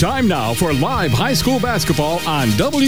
Time now for live high school basketball on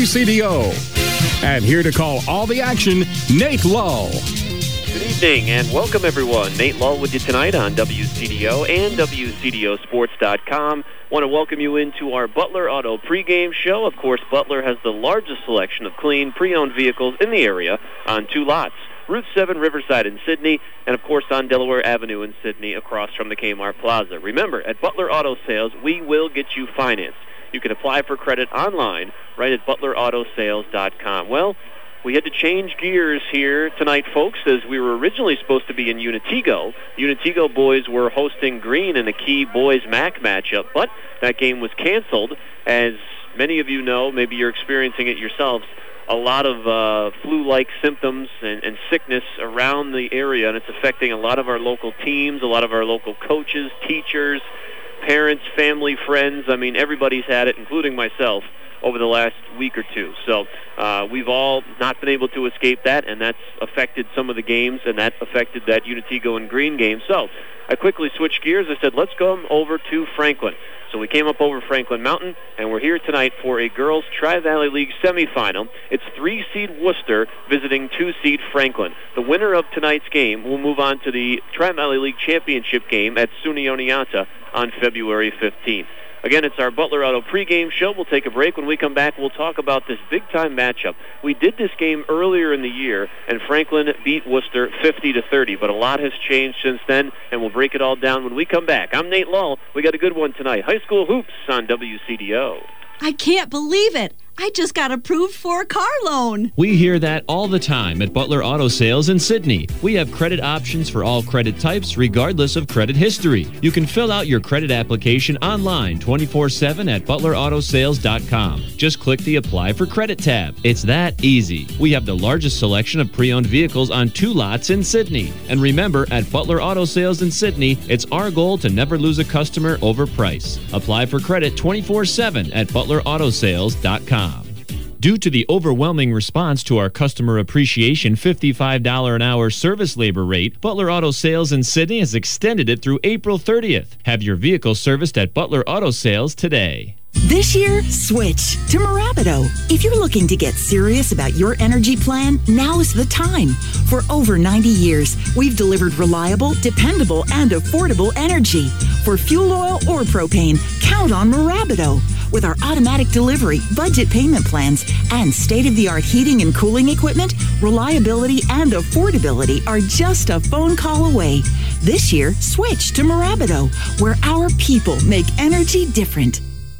WCDO. And here to call all the action, Nate Lull. Good evening and welcome everyone. Nate Lull with you tonight on WCDO and WCDOsports.com. Want to welcome you into our Butler Auto pregame show. Of course, Butler has the largest selection of clean, pre-owned vehicles in the area on 2 lots. Route 7 Riverside in Sydney, and of course on Delaware Avenue in Sydney across from the Kmart Plaza. Remember, at Butler Auto Sales, we will get you financed. You can apply for credit online right at butlerAutoSales.com. Well, we had to change gears here tonight, folks, as we were originally supposed to be in Unitego. Unitego boys were hosting Green in a key boys MAC matchup, but that game was canceled. As many of you know, maybe you're experiencing it yourselves, a lot of flu-like symptoms and sickness around the area, and it's affecting a lot of our local teams, a lot of our local coaches, teachers, parents, family, friends. I mean, everybody's had it, including myself, over the last week or two. So we've all not been able to escape that, and that's affected some of the games, and that affected that Unitego and Green game. So I quickly switched gears. I said, let's go over to Franklin. So we came up over Franklin Mountain, and we're here tonight for a girls Tri-Valley League semifinal. It's 3-seed Worcester visiting 2-seed Franklin. The winner of tonight's game will move on to the Tri-Valley League championship game at SUNY Oneonta on February 15th. Again, it's our Butler Auto pregame show. We'll take a break. When we come back, we'll talk about this big-time matchup. We did this game earlier in the year, and Franklin beat Worcester 50-30, but a lot has changed since then, and we'll break it all down when we come back. I'm Nate Lull. We got a good one tonight. High school hoops on WCDO. I can't believe it. I just got approved for a car loan. We hear that all the time at Butler Auto Sales in Sydney. We have credit options for all credit types, regardless of credit history. You can fill out your credit application online 24/7 at butlerAutoSales.com. Just click the Apply for Credit tab. It's that easy. We have the largest selection of pre-owned vehicles on 2 lots in Sydney. And remember, at Butler Auto Sales in Sydney, it's our goal to never lose a customer over price. Apply for credit 24/7 at butlerAutoSales.com. Due to the overwhelming response to our customer appreciation $55 an hour service labor rate, Butler Auto Sales in Sydney has extended it through April 30th. Have your vehicle serviced at Butler Auto Sales today. This year, switch to Mirabido. If you're looking to get serious about your energy plan, now is the time. For over 90 years, we've delivered reliable, dependable, and affordable energy. For fuel oil or propane, count on Mirabido. With our automatic delivery, budget payment plans, and state-of-the-art heating and cooling equipment, reliability and affordability are just a phone call away. This year, switch to Mirabido, where our people make energy different.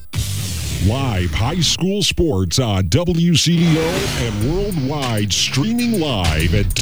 Live high school sports on WCDO and worldwide, streaming live at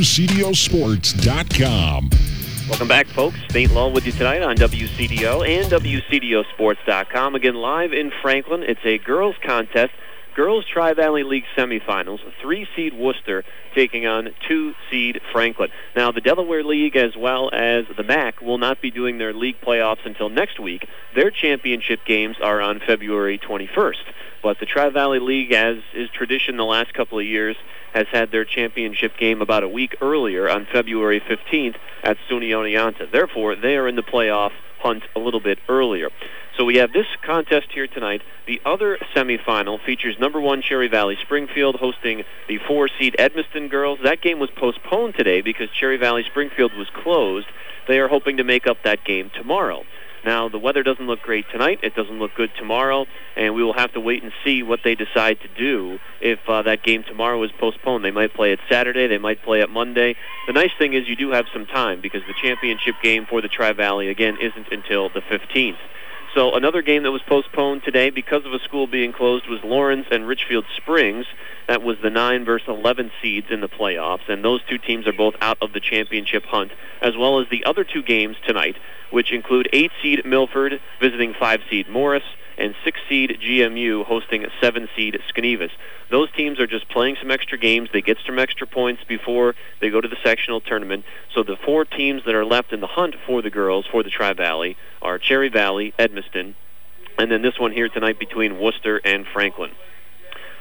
WCDOsports.com. Welcome back, folks. Nate Lull with you tonight on WCDO and WCDOsports.com. Again, live in Franklin. It's a girls' contest, girls Tri-Valley League semifinals, 3-seed Worcester taking on 2-seed Franklin. Now, the Delaware League as well as the MAC will not be doing their league playoffs until next week. Their championship games are on February 21st. But the Tri-Valley League, as is tradition the last couple of years, has had their championship game about a week earlier on February 15th at SUNY Oneonta. Therefore, they are in the playoff hunt a little bit earlier. So we have this contest here tonight. The other semifinal features number 1 Cherry Valley Springfield hosting the 4-seed Edmiston girls. That game was postponed today because Cherry Valley Springfield was closed. They are hoping to make up that game tomorrow. Now, the weather doesn't look great tonight. It doesn't look good tomorrow, and we will have to wait and see what they decide to do if that game tomorrow is postponed. They might play it Saturday. They might play it Monday. The nice thing is you do have some time because the championship game for the Tri-Valley, again, isn't until the 15th. So another game that was postponed today because of a school being closed was Lawrence and Richfield Springs. That was the 9 versus 11 seeds in the playoffs, and those two teams are both out of the championship hunt, as well as the other 2 games tonight, which include 8-seed Milford visiting 5-seed Morris, and 6-seed GMU hosting 7-seed Skenevis. Those teams are just playing some extra games. They get some extra points before they go to the sectional tournament. So the 4 teams that are left in the hunt for the girls, for the Tri-Valley, are Cherry Valley, Edmiston, and then this one here tonight between Worcester and Franklin.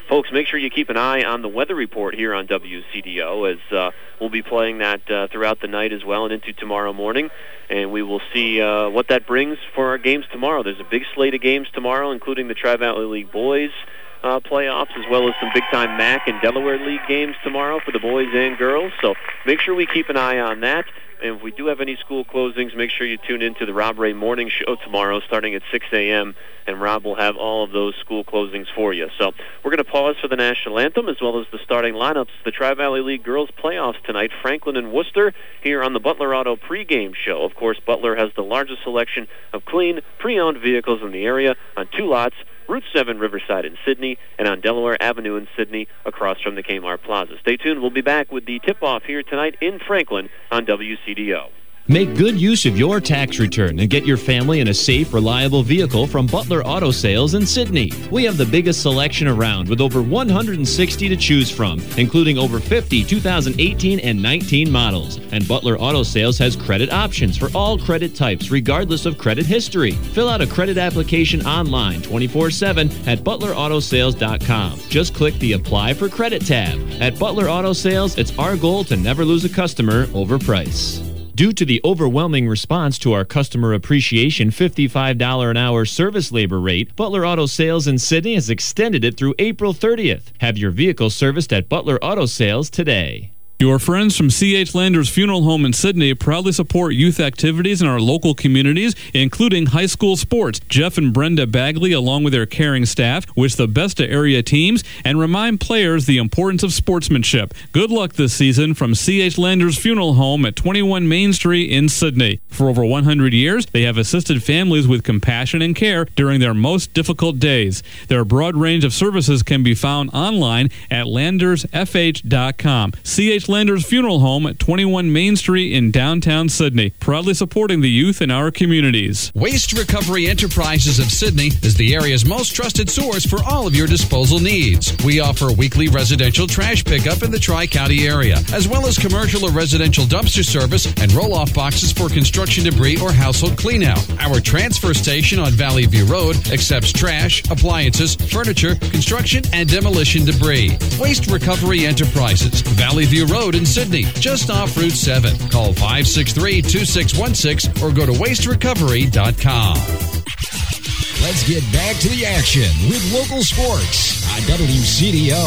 folks, make sure you keep an eye on the weather report here on WCDO, as we'll be playing that throughout the night as well and into tomorrow morning. And we will see what that brings for our games tomorrow. There's a big slate of games tomorrow, including the Tri-Valley League boys playoffs, as well as some big-time MAC and Delaware League games tomorrow for the boys and girls. So make sure we keep an eye on that. And if we do have any school closings, make sure you tune into the Rob Ray Morning Show tomorrow starting at 6 a.m., and Rob will have all of those school closings for you. So we're going to pause for the national anthem as well as the starting lineups. The Tri-Valley League girls playoffs tonight, Franklin and Worcester, here on the Butler Auto pregame show. Of course, Butler has the largest selection of clean, pre-owned vehicles in the area on 2 lots, Route 7 Riverside in Sydney, and on Delaware Avenue in Sydney across from the Kmart Plaza. Stay tuned. We'll be back with the tip-off here tonight in Franklin on WCDO. Make good use of your tax return and get your family in a safe, reliable vehicle from Butler Auto Sales in Sydney. We have the biggest selection around with over 160 to choose from, including over 50 2018 and 19 models. And Butler Auto Sales has credit options for all credit types, regardless of credit history. Fill out a credit application online 24/7 at ButlerAutoSales.com. Just click the Apply for Credit tab. At Butler Auto Sales, it's our goal to never lose a customer over price. Due to the overwhelming response to our customer appreciation $55 an hour service labor rate, Butler Auto Sales in Sydney has extended it through April 30th. Have your vehicle serviced at Butler Auto Sales today. Your friends from C.H. Landers Funeral Home in Sydney proudly support youth activities in our local communities, including high school sports. Jeff and Brenda Bagley, along with their caring staff, wish the best to area teams and remind players the importance of sportsmanship. Good luck this season from C.H. Landers Funeral Home at 21 Main Street in Sydney. For over 100 years, they have assisted families with compassion and care during their most difficult days. Their broad range of services can be found online at landersfh.com. C.H. Landers Funeral Home at 21 Main Street in downtown Sydney, proudly supporting the youth in our communities. Waste Recovery Enterprises of Sydney is the area's most trusted source for all of your disposal needs. We offer weekly residential trash pickup in the Tri-County area, as well as commercial or residential dumpster service and roll-off boxes for construction debris or household cleanout. Our transfer station on Valley View Road accepts trash, appliances, furniture, construction, and demolition debris. Waste Recovery Enterprises, Valley View Road in Sydney, just off Route 7. Call 563-2616 or go to wasterecovery.com. Let's get back to the action with local sports on WCDO.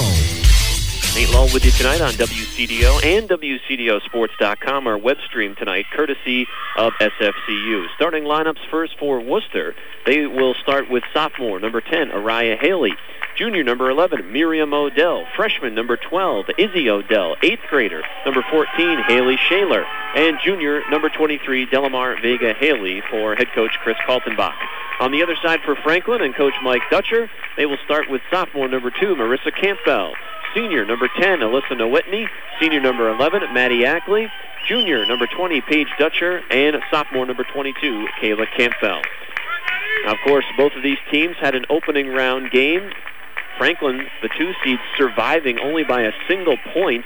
Nate Lull with you tonight on WCDO and WCDOsports.com, our web stream tonight, courtesy of SFCU. Starting lineups first for Worcester. They will start with sophomore, number 10, Araya Haley. Junior, number 11, Miriam Odell. Freshman, number 12, Izzy Odell. 8th grader, number 14, Haley Shaler. And junior, number 23, Delamar Vega Haley for head coach Chris Kaltenbach. On the other side for Franklin and coach Mike Dutcher, they will start with sophomore, number 2, Marissa Campbell. Senior, number 10, Alyssa Nowitney. Senior, number 11, Maddie Ackley. Junior, number 20, Paige Dutcher. And sophomore, number 22, Kayla Campbell. Now, of course, both of these teams had an opening round game. Franklin, the 2 seed, surviving only by a single point,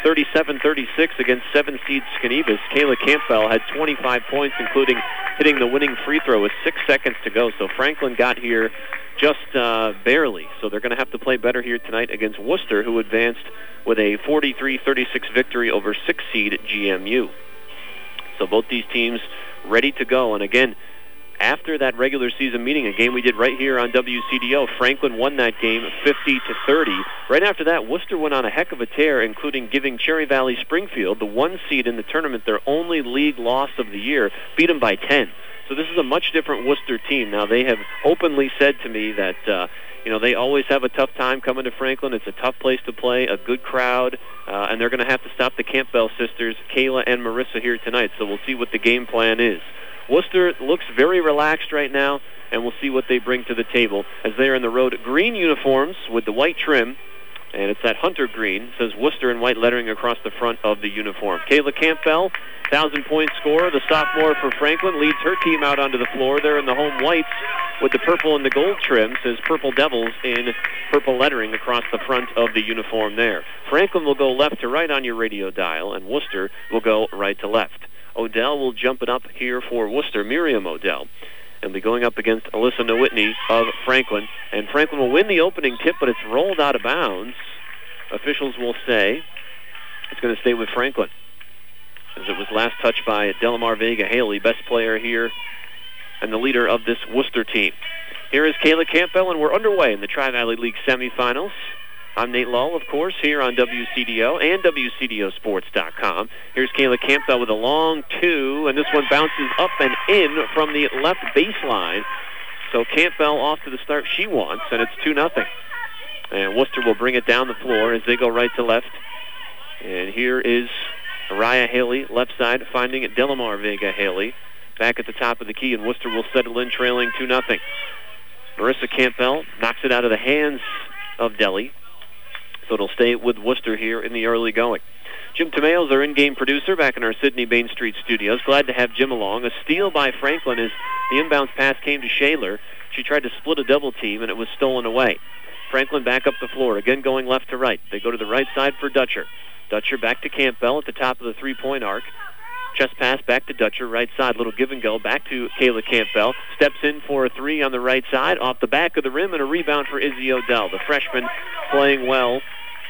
37-36 against 7 seed Skenevus. Kayla Campbell had 25 points, including hitting the winning free throw with 6 seconds to go. So Franklin got here just barely. So they're going to have to play better here tonight against Worcester, who advanced with a 43-36 victory over 6 seed GMU. So both these teams ready to go. And again, after that regular season meeting, a game we did right here on WCDO, Franklin won that game 50-30. Right after that, Worcester went on a heck of a tear, including giving Cherry Valley Springfield, the 1 seed in the tournament, their only league loss of the year, beat them by 10. So this is a much different Worcester team. Now, they have openly said to me that they always have a tough time coming to Franklin. It's a tough place to play, a good crowd, and they're going to have to stop the Campbell sisters, Kayla and Marissa, here tonight. So we'll see what the game plan is. Worcester looks very relaxed right now, and we'll see what they bring to the table as they are in the road green uniforms with the white trim, and it's that hunter green. It says Worcester in white lettering across the front of the uniform. Kayla Campbell, 1,000-point scorer, the sophomore for Franklin, leads her team out onto the floor. They're in the home whites with the purple and the gold trim. Says Purple Devils in purple lettering across the front of the uniform there. Franklin will go left to right on your radio dial, and Worcester will go right to left. Odell will jump it up here for Worcester, Miriam Odell. and be going up against Alyssa Nowitney of Franklin. And Franklin will win the opening tip, but it's rolled out of bounds. Officials will say it's going to stay with Franklin, as it was last touched by Delamar Vega Haley, best player here and the leader of this Worcester team. Here is Kayla Campbell, and we're underway in the Tri-Valley League semifinals. I'm Nate Lull, of course, here on WCDO and WCDOsports.com. Here's Kayla Campbell with a long two, and this one bounces up and in from the left baseline. So Campbell off to the start she wants, and it's 2-0. And Worcester will bring it down the floor as they go right to left. And here is Araya Haley, left side, finding Delamar Vega Haley. Back at the top of the key, and Worcester will settle in trailing 2-0. Marissa Campbell knocks it out of the hands of Deli. So it'll stay with Worcester here in the early going. Jim Tomeo, our in-game producer, back in our Sydney Main Street studios. Glad to have Jim along. A steal by Franklin as the inbounds pass came to Shaler. She tried to split a double team, and it was stolen away. Franklin back up the floor, again going left to right. They go to the right side for Dutcher. Dutcher back to Campbell at the top of the three-point arc. Chest pass back to Dutcher, right side. Little give and go. Back to Kayla Campbell. Steps in for a three on the right side. Off the back of the rim, and a rebound for Izzy Odell. The freshman playing well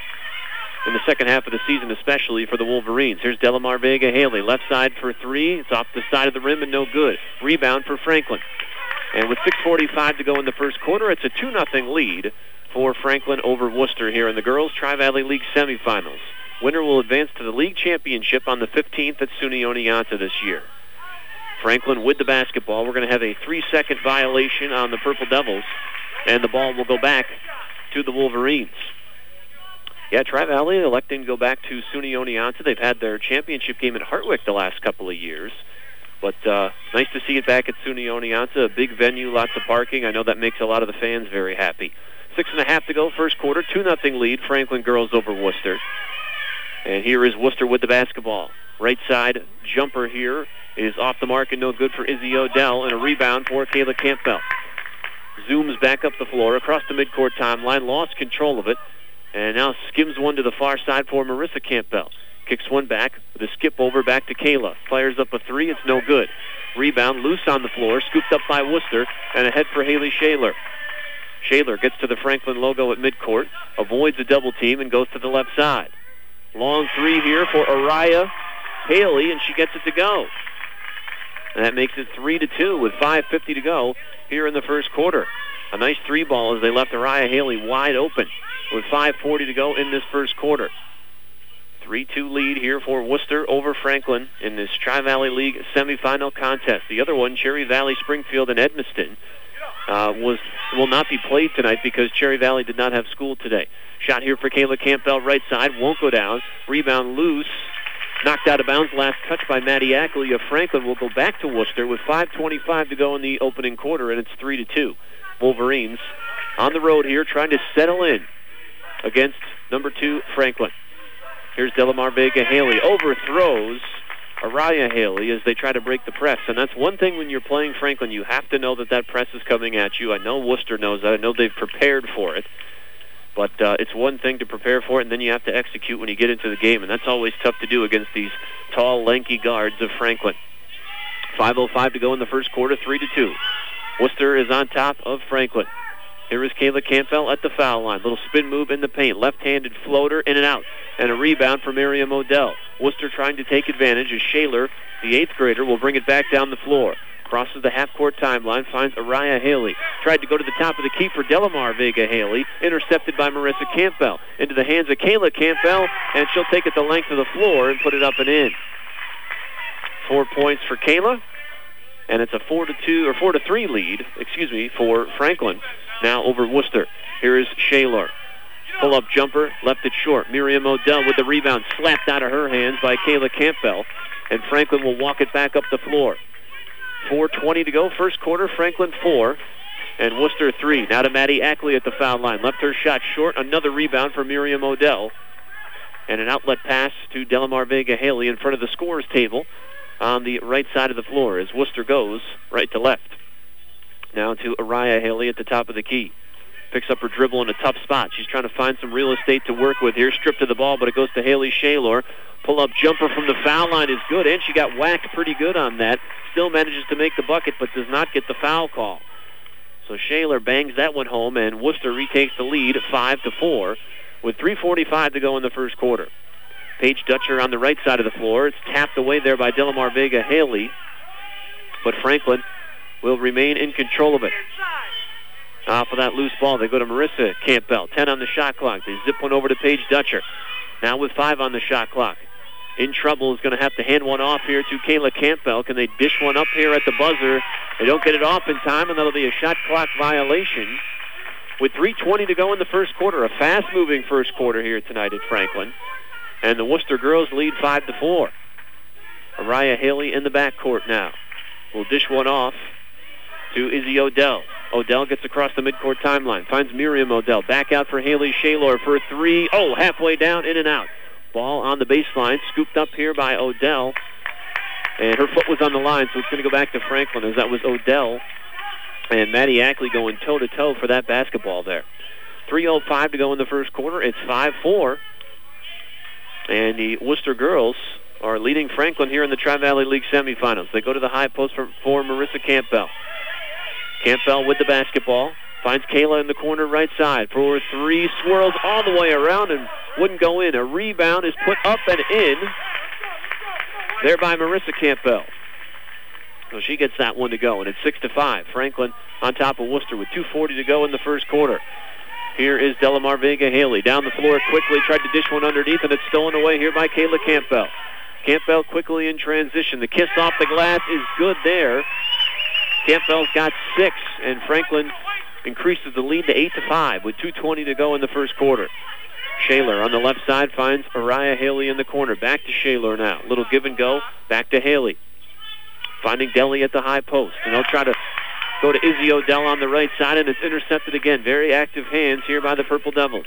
in the second half of the season, especially for the Wolverines. Here's Delamar Vega Haley. Left side for three. It's off the side of the rim and no good. Rebound for Franklin. And with 6:45 to go in the first quarter, it's a 2-0 lead for Franklin over Worcester here in the Girls Tri-Valley League semifinals. Winner will advance to the league championship on the 15th at SUNY Oneonta this year. Franklin with the basketball. We're going to have a 3-second violation on the Purple Devils, and the ball will go back to the Wolverines. Yeah, Tri-Valley electing to go back to SUNY Oneonta. They've had their championship game at Hartwick the last couple of years. But nice to see it back at SUNY Oneonta. A big venue, lots of parking. I know that makes a lot of the fans very happy. 6.5 to go, first quarter. 2-0 lead, Franklin girls over Worcester. And here is Worcester with the basketball. Right side jumper here is off the mark and no good for Izzy Odell, and a rebound for Kayla Campbell. Zooms back up the floor across the midcourt timeline, lost control of it, and now skims one to the far side for Marissa Campbell. Kicks one back with a skip over back to Kayla. Fires up a three, it's no good. Rebound loose on the floor, scooped up by Worcester, and ahead for Haley Shaler. Shaler gets to the Franklin logo at midcourt, avoids a double team, and goes to the left side. Long three here for Araya Haley, and she gets it to go. And that makes it 3-2 with 5:50 to go here in the first quarter. A nice three ball as they left Araya Haley wide open with 5:40 to go in this first quarter. 3-2 lead here for Worcester over Franklin in this Tri-Valley League semifinal contest. The other one, Cherry Valley, Springfield, and Edmiston, will not be played tonight because Cherry Valley did not have school today. Shot here for Kayla Campbell, right side, won't go down. Rebound loose, knocked out of bounds, last touch by Maddie Ackley of Franklin. Will go back to Worcester with 5:25 to go in the opening quarter, and it's 3-2. Wolverines on the road here trying to settle in against number 2 Franklin. Here's Delamar Vega Haley. Overthrows Araya Haley as they try to break the press. And that's one thing when you're playing Franklin. You have to know that that press is coming at you. I know Worcester knows that. I know they've prepared for it. But it's one thing to prepare for it, and then you have to execute when you get into the game. And that's always tough to do against these tall, lanky guards of Franklin. 5:05 to go in the first quarter, 3-2. Worcester is on top of Franklin. Here is Kayla Campbell at the foul line. Little spin move in the paint. Left-handed floater, in and out. And a rebound for Miriam Odell. Worcester trying to take advantage as Shaler, the 8th grader, will bring it back down the floor. Crosses the half-court timeline, finds Araya Haley. Tried to go to the top of the key for Delamar Vega Haley. Intercepted by Marissa Campbell. Into the hands of Kayla Campbell, and she'll take it the length of the floor and put it up and in. 4 points for Kayla, and it's a 4-3 lead, for Franklin. Now over Worcester. Here is Shaler. Pull-up jumper, left it short. Miriam Odell with the rebound, slapped out of her hands by Kayla Campbell, and Franklin will walk it back up the floor. 4:20 to go, first quarter. Franklin 4 and Worcester 3. Now to Maddie Ackley at the foul line. Left her shot short. Another rebound for Miriam Odell, and an outlet pass to Delamar Vega Haley in front of the scorer's table on the right side of the floor as Worcester goes right to left. Now to Araya Haley at the top of the key. Picks up her dribble in a tough spot. She's trying to find some real estate to work with here. Stripped to the ball, but it goes to Haley Shaler. Pull-up jumper from the foul line is good, and she got whacked pretty good on that. still manages to make the bucket but does not get the foul call. So Shaler bangs that one home, and Worcester retakes the lead 5-4 with 3:45 to go in the first quarter. Paige Dutcher on the right side of the floor. It's tapped away there by Delamar Vega Haley, but Franklin will remain in control of it. Off of that loose ball, they go to Marissa Campbell. 10 on the shot clock. They zip one over to Paige Dutcher. Now with 5 on the shot clock. In trouble is going to have to hand one off here to Kayla Campbell. Can they dish one up here at the buzzer? They don't get it off in time, and that'll be a shot clock violation. With 3:20 to go in the first quarter, a fast-moving first quarter here tonight at Franklin. And the Worcester girls lead 5-4. Araya Haley in the backcourt now. Will dish one off to Izzy Odell. Odell gets across the midcourt timeline. Finds Miriam Odell. Back out for Haley Shaler for a 3. Oh, halfway down, in and out. Ball on the baseline. Scooped up here by Odell. And her foot was on the line, so it's going to go back to Franklin, as that was Odell and Maddie Ackley going toe-to-toe for that basketball there. 3:05 to go in the first quarter. It's 5-4. And the Worcester girls are leading Franklin here in the Tri-Valley League semifinals. They go to the high post for Marissa Campbell. Campbell with the basketball. Finds Kayla in the corner right side for a 3. Swirls all the way around and wouldn't go in. A rebound is put up and in there by Marissa Campbell. So she gets that one to go, and it's 6-5. Franklin on top of Worcester with 2:40 to go in the first quarter. Here is Delamar Vega Haley. Down the floor quickly, tried to dish one underneath, and it's stolen away here by Kayla Campbell. Campbell quickly in transition. The kiss off the glass is good there. Campbell's got 6, and Franklin increases the lead to 8-5 with 2:20 to go in the first quarter. Shaler on the left side finds Araya Haley in the corner. Back to Shaler now. Little give and go. Back to Haley. Finding Deli at the high post. And they'll try to go to Izzy Odell on the right side, and it's intercepted again. Very active hands here by the Purple Devils.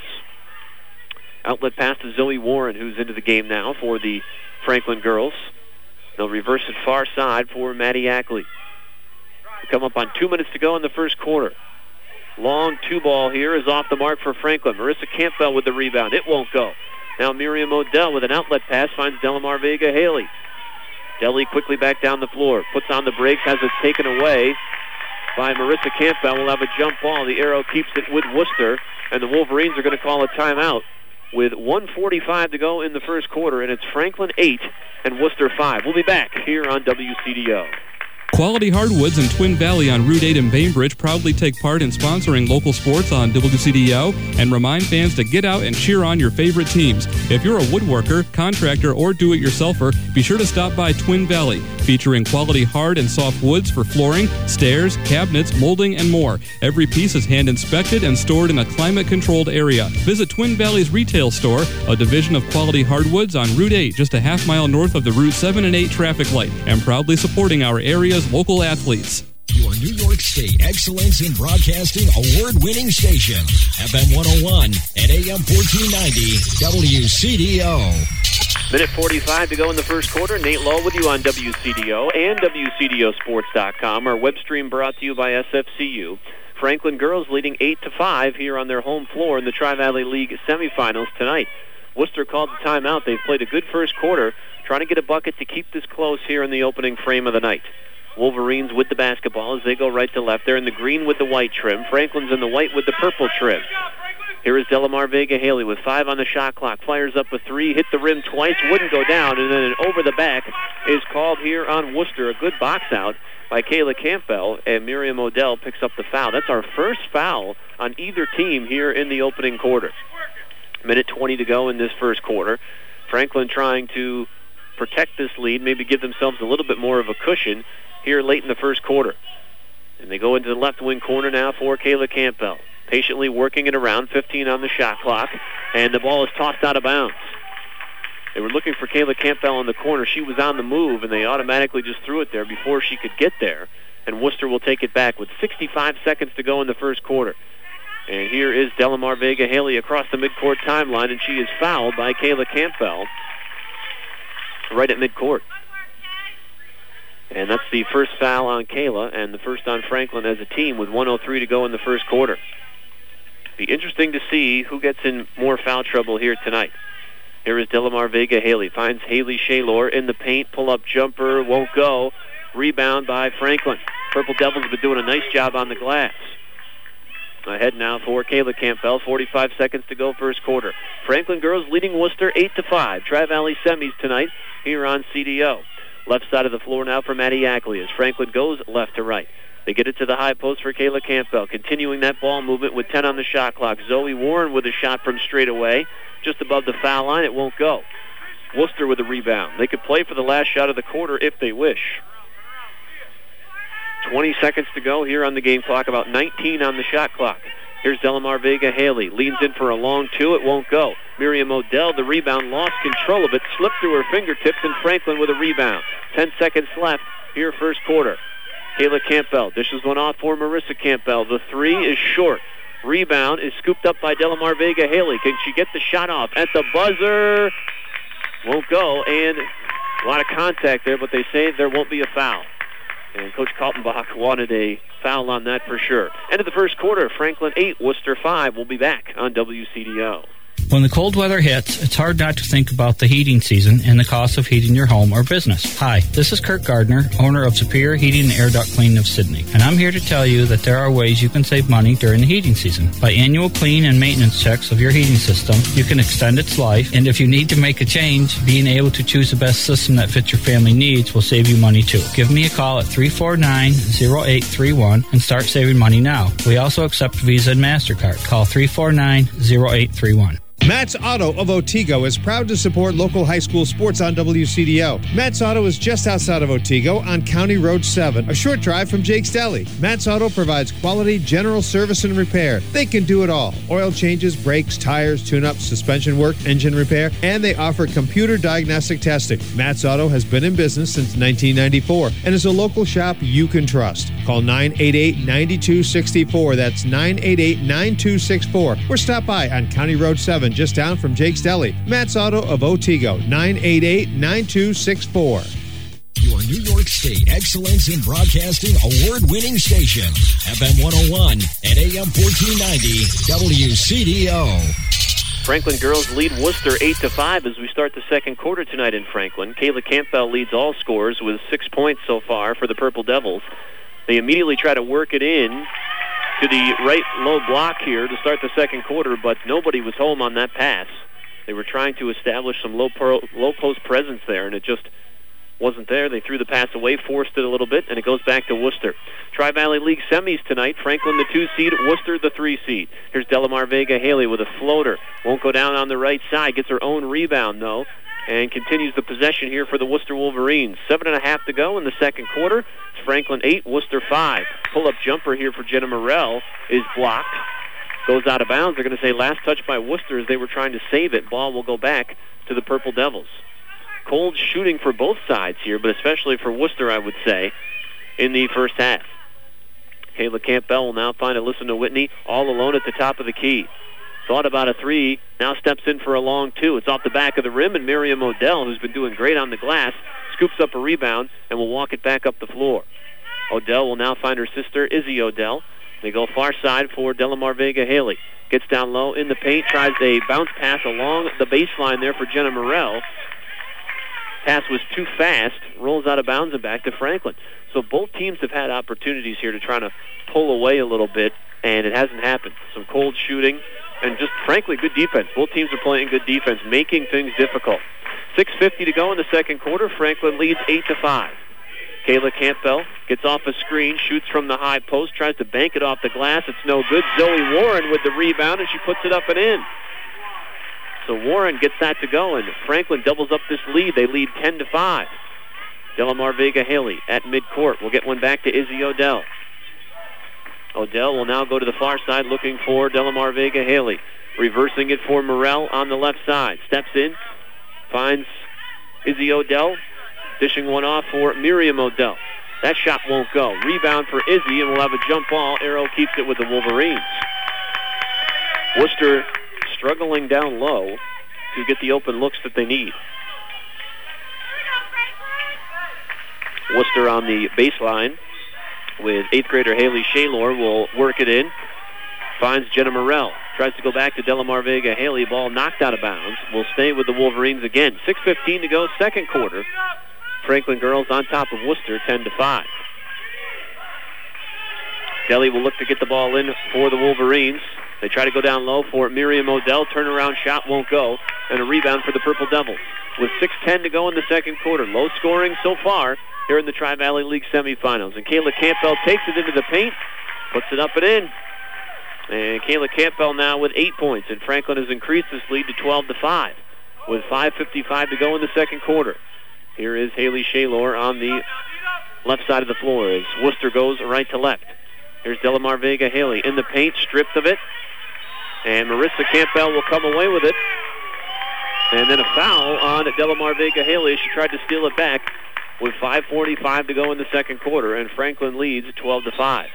Outlet pass to Zoe Warren, who's into the game now for the Franklin girls. They'll reverse it far side for Maddie Ackley. We come up on 2 minutes to go in the first quarter. Long 2-ball here is off the mark for Franklin. Marissa Campbell with the rebound. It won't go. Now Miriam Odell with an outlet pass finds Delamar Vega Haley. Deli quickly back down the floor. Puts on the brakes, has it taken away by Marissa Campbell. Will have a jump ball. The arrow keeps it with Worcester, and the Wolverines are going to call a timeout with 1:45 to go in the first quarter, and it's Franklin 8 and Worcester 5. We'll be back here on WCDO. Quality Hardwoods in Twin Valley on Route 8 in Bainbridge proudly take part in sponsoring local sports on WCDO and remind fans to get out and cheer on your favorite teams. If you're a woodworker, contractor, or do-it-yourselfer, be sure to stop by Twin Valley, featuring quality hard and soft woods for flooring, stairs, cabinets, molding, and more. Every piece is hand-inspected and stored in a climate-controlled area. Visit Twin Valley's retail store, a division of Quality Hardwoods on Route 8, just a half-mile north of the Route 7 and 8 traffic light, and proudly supporting our area's local athletes. Your New York State Excellence in Broadcasting award-winning station, FM 101 and AM 1490 WCDO. Minute 45 to go in the first quarter. Nate Lowe with you on WCDO and WCDOsports.com. Our web stream brought to you by SFCU. Franklin girls leading 8-5 here on their home floor in the Tri-Valley League semifinals tonight. Worcester called the timeout. They've played a good first quarter, trying to get a bucket to keep this close here in the opening frame of the night. Wolverines with the basketball as they go right to left. They're in the green with the white trim. Franklin's in the white with the purple trim. Here is Delamar Vega Haley with 5 on the shot clock. Fires up a 3, hit the rim twice, wouldn't go down, and then an over the back is called here on Worcester. A good box out by Kayla Campbell, and Miriam Odell picks up the foul. That's our first foul on either team here in the opening quarter. Minute 20 to go in this first quarter. Franklin trying to protect this lead, maybe give themselves a little bit more of a cushion here late in the first quarter. And they go into the left wing corner now for Kayla Campbell. Patiently working it around, 15 on the shot clock, and the ball is tossed out of bounds. They were looking for Kayla Campbell in the corner. She was on the move, and they automatically just threw it there before she could get there. And Worcester will take it back with 65 seconds to go in the first quarter. And here is Delamar Vega Haley across the midcourt timeline, and she is fouled by Kayla Campbell right at midcourt. And that's the first foul on Kayla and the first on Franklin as a team with 1:03 to go in the first quarter. Be interesting to see who gets in more foul trouble here tonight. Here is Delamar Vega Haley. Finds Haley Shaler in the paint. Pull-up jumper. Won't go. Rebound by Franklin. Purple Devils have been doing a nice job on the glass. Ahead now for Kayla Campbell. 45 seconds to go first quarter. Franklin girls leading Worcester 8-5. Tri-Valley semis tonight here on CDO. Left side of the floor now for Maddie Ackley as Franklin goes left to right. They get it to the high post for Kayla Campbell. Continuing that ball movement with 10 on the shot clock. Zoe Warren with a shot from straight away. Just above the foul line. It won't go. Worcester with a rebound. They could play for the last shot of the quarter if they wish. 20 seconds to go here on the game clock, about 19 on the shot clock. Here's Delamar Vega Haley. Leans in for a long two. It won't go. Miriam Odell, the rebound, lost control of it, slipped through her fingertips, and Franklin with a rebound. 10 seconds left here first quarter. Kayla Campbell dishes one off for Marissa Campbell. The three is short. Rebound is scooped up by Delamar Vega Haley. Can she get the shot off at the buzzer? Won't go, and a lot of contact there, but they say there won't be a foul. And Coach Kaltenbach wanted a foul on that for sure. End of the first quarter, Franklin 8, Worcester 5. We'll be back on WCDO. When the cold weather hits, it's hard not to think about the heating season and the cost of heating your home or business. Hi, this is Kirk Gardner, owner of Superior Heating and Air Duct Cleaning of Sydney, and I'm here to tell you that there are ways you can save money during the heating season. By annual clean and maintenance checks of your heating system, you can extend its life, and if you need to make a change, being able to choose the best system that fits your family needs will save you money too. Give me a call at 349-0831 and start saving money now. We also accept Visa and MasterCard. Call 349-0831. Matt's Auto of Otsego is proud to support local high school sports on WCDO. Matt's Auto is just outside of Otsego on County Road 7, a short drive from Jake's Deli. Matt's Auto provides quality general service and repair. They can do it all. Oil changes, brakes, tires, tune-ups, suspension work, engine repair, and they offer computer diagnostic testing. Matt's Auto has been in business since 1994 and is a local shop you can trust. Call 988-9264. That's 988-9264. Or stop by on County Road 7, just down from Jake's Deli. Matt's Auto of Otsego, 988-9264. Your New York State Excellence in Broadcasting award-winning station. FM 101 and AM 1490 WCDO. Franklin girls lead Worcester 8-5 as we start the second quarter tonight in Franklin. Kayla Campbell leads all scorers with 6 points so far for the Purple Devils. They immediately try to work it in to the right low block here to start the second quarter, but nobody was home on that pass. They were trying to establish some low post presence there, and it just wasn't there. They threw the pass away, forced it a little bit, and it goes back to Worcester. Tri-Valley League semis tonight. Franklin the 2 seed, Worcester the 3 seed. Here's Delamar Vega Haley with a floater. Won't go down on the right side. Gets her own rebound, though, and continues the possession here for the Worcester Wolverines. 7.5 to go in the second quarter. It's Franklin 8, Worcester 5. Pull-up jumper here for Jenna Morrell is blocked. Goes out of bounds. They're going to say last touch by Worcester as they were trying to save it. Ball will go back to the Purple Devils. Cold shooting for both sides here, but especially for Worcester, I would say, in the first half. Kayla Campbell will now find Alyssa Whitney all alone at the top of the key. Thought about a three, now steps in for a long two. It's off the back of the rim, and Miriam Odell, who's been doing great on the glass, scoops up a rebound and will walk it back up the floor. Odell will now find her sister, Izzy Odell. They go far side for Delamar Vega Haley. Gets down low in the paint, tries a bounce pass along the baseline there for Jenna Morrell. Pass was too fast, rolls out of bounds and back to Franklin. So both teams have had opportunities here to try to pull away a little bit, and it hasn't happened. Some cold shooting and just, frankly, good defense. Both teams are playing good defense, making things difficult. 6:50 to go in the second quarter. Franklin leads 8-5. Kayla Campbell gets off a screen, shoots from the high post, tries to bank it off the glass. It's no good. Zoe Warren with the rebound, and she puts it up and in. So Warren gets that to go, and Franklin doubles up this lead. They lead 10-5. Delamar Vega Haley at midcourt will get one back to Izzy Odell. Odell will now go to the far side looking for Delamar Vega Haley. Reversing it for Morrell on the left side. Steps in, finds Izzy Odell, dishing one off for Miriam Odell. That shot won't go. Rebound for Izzy, and we'll have a jump ball. Arrow keeps it with the Wolverines. Worcester struggling down low to get the open looks that they need. Worcester on the baseline with 8th grader Haley Shaylor will work it in. Finds Jenna Morrell. Tries to go back to Delamar Vega Haley. Ball knocked out of bounds. Will stay with the Wolverines again. 6:15 to go, second quarter. Franklin girls on top of Worcester 10-5. Delhi will look to get the ball in for the Wolverines. They try to go down low for Miriam Odell. Turnaround shot won't go. And a rebound for the Purple Devils. With 6:10 to go in the second quarter. Low scoring so far here in the Tri-Valley League semifinals. And Kayla Campbell takes it into the paint. Puts it up and in. And Kayla Campbell now with 8 points. And Franklin has increased this lead to 12-5. With 5:55 to go in the second quarter. Here is Haley Shaylor on the left side of the floor as Worcester goes right to left. Here's Delamar Vega Haley in the paint, stripped of it. And Marissa Campbell will come away with it. And then a foul on Delamar Vega Haley. She tried to steal it back with 5:45 to go in the second quarter. And Franklin leads 12-5.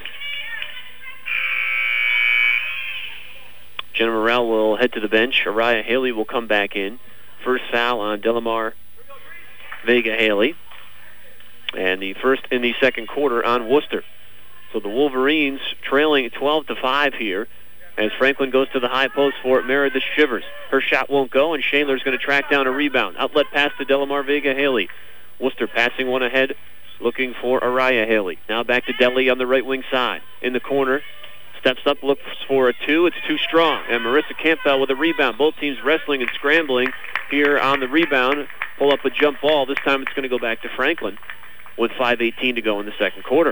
Jenna Morrell will head to the bench. Araya Haley will come back in. First foul on Delamar Vega Haley. And the first in the second quarter on Worcester. So the Wolverines trailing 12-5 here as Franklin goes to the high post for Meredith Shivers. Her shot won't go, and Shaler's going to track down a rebound. Outlet pass to Delamar Vega Haley. Worcester passing one ahead, looking for Araya Haley. Now back to Delhi on the right wing side. In the corner, steps up, looks for a two. It's too strong. And Marissa Campbell with a rebound. Both teams wrestling and scrambling here on the rebound. Pull up a jump ball. This time it's going to go back to Franklin with 5:18 to go in the second quarter.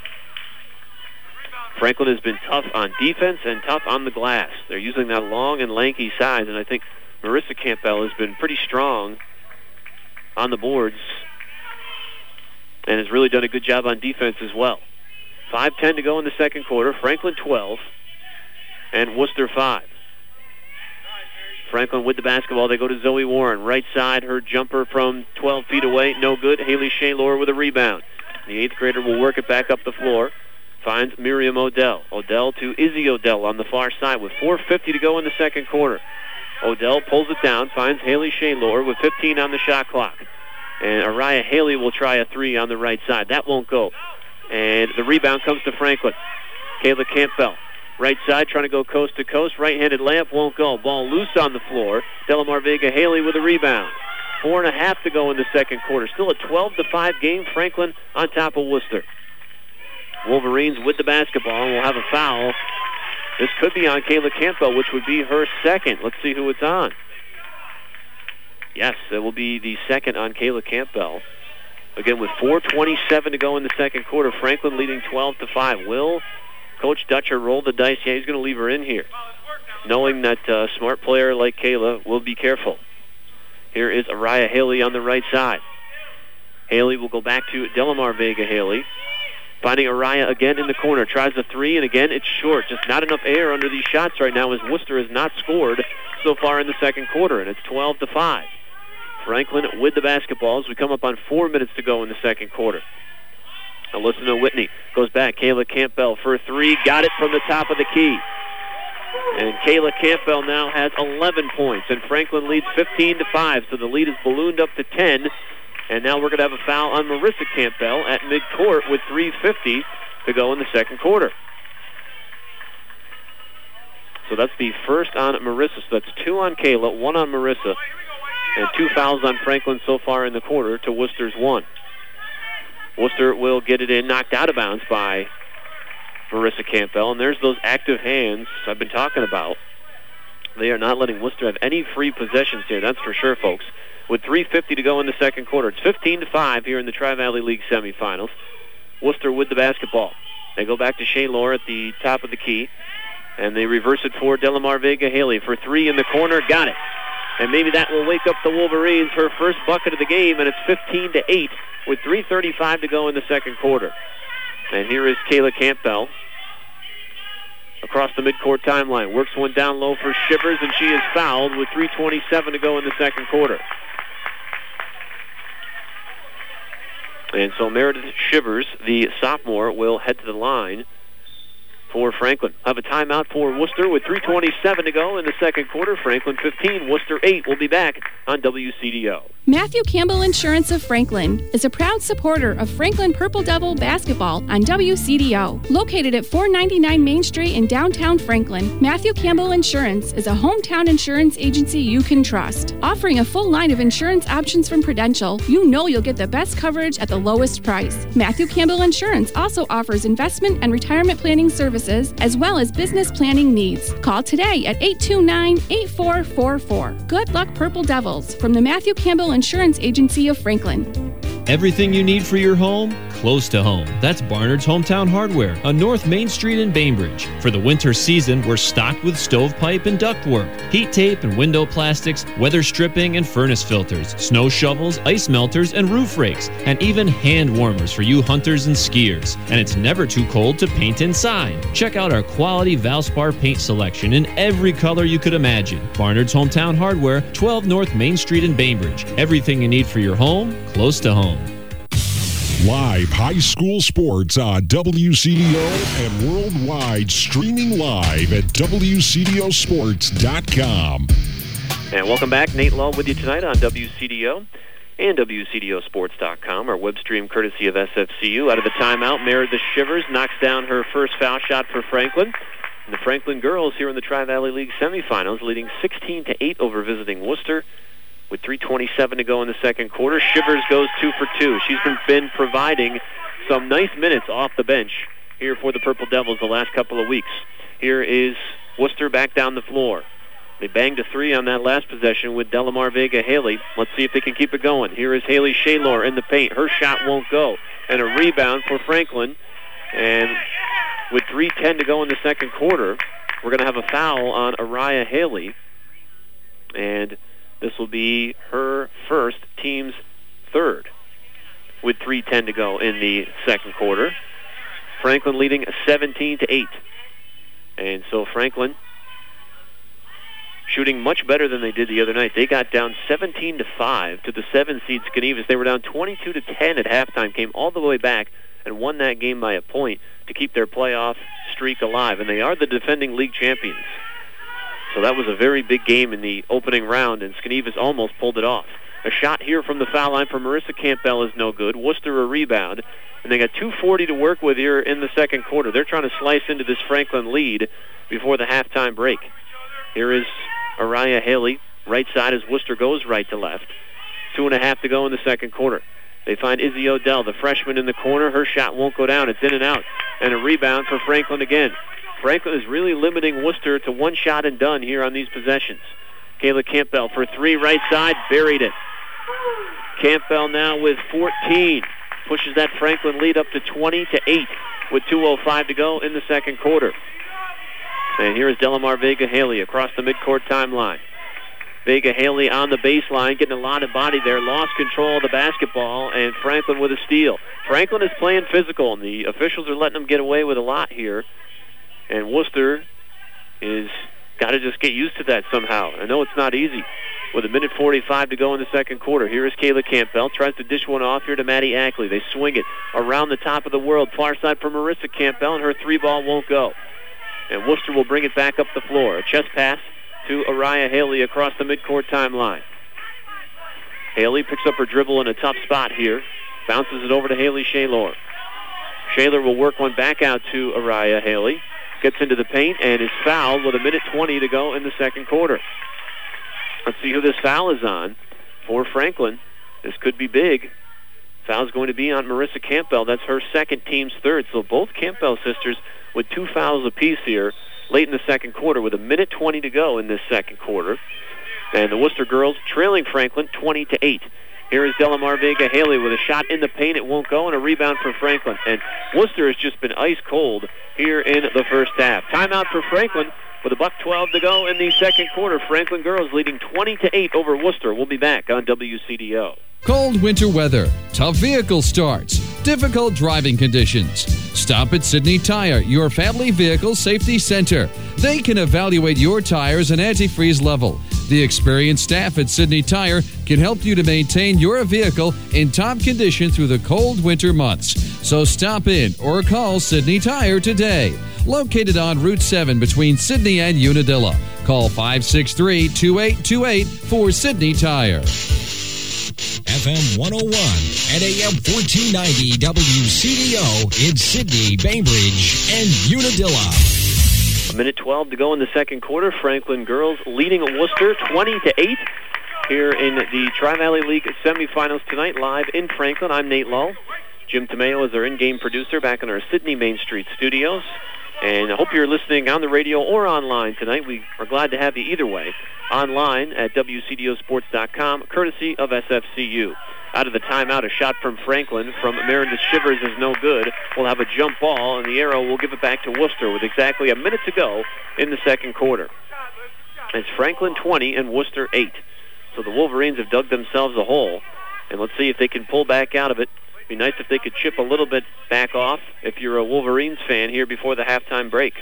Franklin has been tough on defense and tough on the glass. They're using that long and lanky size, and I think Marissa Campbell has been pretty strong on the boards and has really done a good job on defense as well. 5:10 to go in the second quarter. Franklin 12 and Worcester 5. Franklin with the basketball. They go to Zoe Warren. Right side, her jumper from 12 feet away. No good. Haley Shaylor with a rebound. The eighth grader will work it back up the floor. Finds Miriam Odell. Odell to Izzy Odell on the far side with 4:50 to go in the second quarter. Odell pulls it down, finds Haley Shaylor with 15 on the shot clock. And Araya Haley will try a three on the right side. That won't go. And the rebound comes to Franklin. Kayla Campbell. Right side trying to go coast to coast. Right-handed layup won't go. Ball loose on the floor. Delamar Vega Haley with a rebound. 4.5 to go in the second quarter. Still a 12-5 game. Franklin on top of Worcester. Wolverines with the basketball and will have a foul. This could be on Kayla Campbell, which would be her second. Let's see who it's on. Yes, it will be the second on Kayla Campbell. Again, with 4:27 to go in the second quarter, Franklin leading 12-5. Will Coach Dutcher roll the dice? Yeah, he's going to leave her in here, knowing that a smart player like Kayla will be careful. Here is Araya Haley on the right side. Haley will go back to Delamar Vega Haley. Finding Araya again in the corner. Tries a three, and again it's short. Just not enough air under these shots right now as Worcester has not scored so far in the second quarter, and it's 12-5. Franklin with the basketball as we come up on 4 minutes to go in the second quarter. Now listen to Whitney. Goes back. Kayla Campbell for a three. Got it from the top of the key. And Kayla Campbell now has 11 points, and Franklin leads 15-5, so the lead is ballooned up to 10. And now we're going to have a foul on Marissa Campbell at midcourt with 3:50 to go in the second quarter. So that's the first on Marissa. So that's 2 on Kayla, 1 on Marissa, and 2 fouls on Franklin so far in the quarter to Worcester's 1. Worcester will get it in, knocked out of bounds by Marissa Campbell. And there's those active hands I've been talking about. They are not letting Worcester have any free possessions here, that's for sure, folks. With 3:50 to go in the second quarter. It's 15-5 here in the Tri-Valley League semifinals. Worcester with the basketball. They go back to Shaylor at the top of the key. And they reverse it for Delamar Vega Haley for 3 in the corner. Got it. And maybe that will wake up the Wolverines. Her first bucket of the game, and it's 15-8 with 3:35 to go in the second quarter. And here is Kayla Campbell across the midcourt timeline. Works one down low for Shivers, and she is fouled with 3:27 to go in the second quarter. And so Meredith Shivers, the sophomore, will head to the line for Franklin. Have a timeout for Worcester with 3:27 to go in the second quarter. Franklin 15, Worcester 8. We'll be back on WCDO. Matthew Campbell Insurance of Franklin is a proud supporter of Franklin Purple Devil basketball on WCDO. Located at 499 Main Street in downtown Franklin, Matthew Campbell Insurance is a hometown insurance agency you can trust. Offering a full line of insurance options from Prudential, you know you'll get the best coverage at the lowest price. Matthew Campbell Insurance also offers investment and retirement planning services as well as business planning needs. Call today at 829-8444. Good luck, Purple Devils, from the Matthew Campbell Insurance Agency of Franklin. Everything you need for your home, close to home. That's Barnard's Hometown Hardware on North Main Street in Bainbridge. For the winter season, we're stocked with stovepipe and ductwork, heat tape and window plastics, weather stripping and furnace filters, snow shovels, ice melters, and roof rakes, and even hand warmers for you hunters and skiers. And it's never too cold to paint inside. Check out our quality Valspar paint selection in every color you could imagine. Barnard's Hometown Hardware, 12 North Main Street in Bainbridge. Everything you need for your home, close to home. Live high school sports on WCDO and worldwide, streaming live at WCDOsports.com. And welcome back. Nate Law with you tonight on WCDO and WCDOsports.com. Our web stream courtesy of SFCU. Out of the timeout, Meredith Shivers knocks down her first foul shot for Franklin. And the Franklin girls here in the Tri-Valley League semifinals, leading 16-8 over visiting Worcester. With 3:27 to go in the second quarter, Shivers goes 2 for 2. She's been providing some nice minutes off the bench here for the Purple Devils the last couple of weeks. Here is Worcester back down the floor. They banged a three on that last possession with Delamar Vega Haley. Let's see if they can keep it going. Here is Haley Shaylor in the paint. Her shot won't go. And a rebound for Franklin. And with 3:10 to go in the second quarter, we're going to have a foul on Araya Haley. And this will be her first, team's third, with 3:10 to go in the second quarter. Franklin leading 17-8. And so Franklin shooting much better than they did the other night. They got down 17-5 to the 7-seed Skenevus. They were down 22-10 at halftime, came all the way back and won that game by a point to keep their playoff streak alive. And they are the defending league champions. So that was a very big game in the opening round, and Skenevus almost pulled it off. A shot here from the foul line for Marissa Campbell is no good. Worcester a rebound, and they got 2:40 to work with here in the second quarter. They're trying to slice into this Franklin lead before the halftime break. Here is Araya Haley, right side as Worcester goes right to left. 2.5 to go in the second quarter. They find Izzy Odell, the freshman, in the corner. Her shot won't go down. It's in and out. And a rebound for Franklin again. Franklin is really limiting Worcester to one shot and done here on these possessions. Kayla Campbell for three, right side, buried it. Campbell now with 14. Pushes that Franklin lead up to 20-8 with 2:05 to go in the second quarter. And here is Delamar Vega Haley across the midcourt timeline. Vega Haley on the baseline, getting a lot of body there, lost control of the basketball, and Franklin with a steal. Franklin is playing physical, and the officials are letting them get away with a lot here. And Worcester is got to just get used to that somehow. I know it's not easy. With 1:45 to go in the second quarter, here is Kayla Campbell. Tries to dish one off here to Maddie Ackley. They swing it around the top of the world. Far side for Marissa Campbell, and her three ball won't go. And Worcester will bring it back up the floor. A chest pass to Araya Haley across the midcourt timeline. Haley picks up her dribble in a tough spot here. Bounces it over to Haley Shaylor. Shaylor will work one back out to Araya Haley. Gets into the paint and is fouled with 1:20 to go in the second quarter. Let's see who this foul is on for Franklin. This could be big. Foul's going to be on Marissa Campbell. That's her second, team's third. So both Campbell sisters with 2 fouls apiece here late in the second quarter with 1:20 to go in this second quarter. And the Worcester girls trailing Franklin 20-8. Here is Delamar Vega Haley with a shot in the paint. It won't go, and a rebound for Franklin. And Worcester has just been ice cold here in the first half. Timeout for Franklin with 1:12 to go in the second quarter. Franklin girls leading 20-8 over Worcester. We'll be back on WCDO. Cold winter weather, tough vehicle starts, difficult driving conditions. Stop at Sydney Tire, your family vehicle safety center. They can evaluate your tires and antifreeze level. The experienced staff at Sydney Tire can help you to maintain your vehicle in top condition through the cold winter months. So stop in or call Sydney Tire today. located on Route 7 between Sydney and Unadilla. Call 563-2828 for Sydney Tire. FM 101 and AM 1490 WCDO in Sydney, Bainbridge, and Unadilla. 1:12 to go in the second quarter. Franklin girls leading Worcester 20-8 here in the Tri-Valley League semifinals tonight, live in Franklin. I'm Nate Lull. Jim Tomeo is our in-game producer back in our Sydney Main Street studios. And I hope you're listening on the radio or online tonight. We are glad to have you either way. Online at WCDOsports.com, courtesy of SFCU. Out of the timeout, a shot from Franklin from Meredith Shivers is no good. We'll have a jump ball, and the arrow will give it back to Worcester with exactly a minute to go in the second quarter. It's Franklin 20 and Worcester 8. So the Wolverines have dug themselves a hole, and let's see if they can pull back out of it. It'd be nice if they could chip a little bit back off if you're a Wolverines fan here before the halftime break.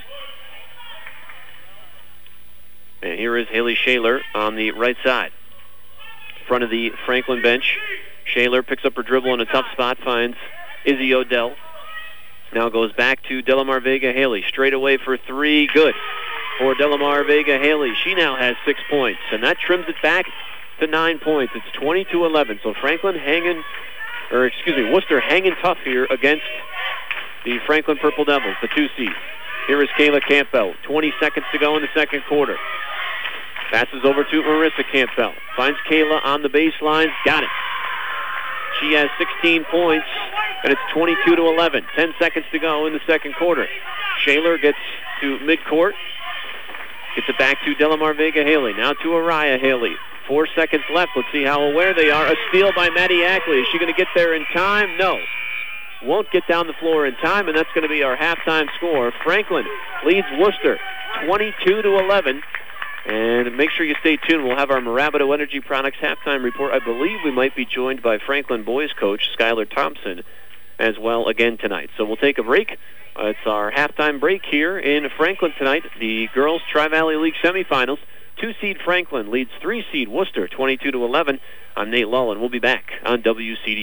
And here is Haley Shaler on the right side. In front of the Franklin bench, Shaler picks up her dribble in a tough spot, finds Izzy Odell. Now goes back to Delamar Vega Haley. Straight away for three. Good for Delamar Vega Haley. She now has 6 points, and that trims it back to 9 points. It's 20-11. So Worcester hanging tough here against the Franklin Purple Devils, the 2 seed. Here is Kayla Campbell. 20 seconds to go in the second quarter. Passes over to Marissa Campbell. Finds Kayla on the baseline. Got it. She has 16 points, and it's 22-11. 10 seconds to go in the second quarter. Shaler gets to midcourt. Gets it back to Delamar Vega Haley. Now to Araya Haley. 4 seconds left. Let's see how aware they are. A steal by Maddie Ackley. Is she going to get there in time? No. Won't get down the floor in time, and that's going to be our halftime score. Franklin leads Worcester 22-11. And make sure you stay tuned. We'll have our Mirabito Energy Products halftime report. I believe we might be joined by Franklin boys coach Skylar Thompson as well again tonight. So we'll take a break. It's our halftime break here in Franklin tonight. The girls Tri-Valley League semifinals. 2-seed Franklin leads 3-seed Worcester 22-11. I'm Nate Lull, and we'll be back on WCDO.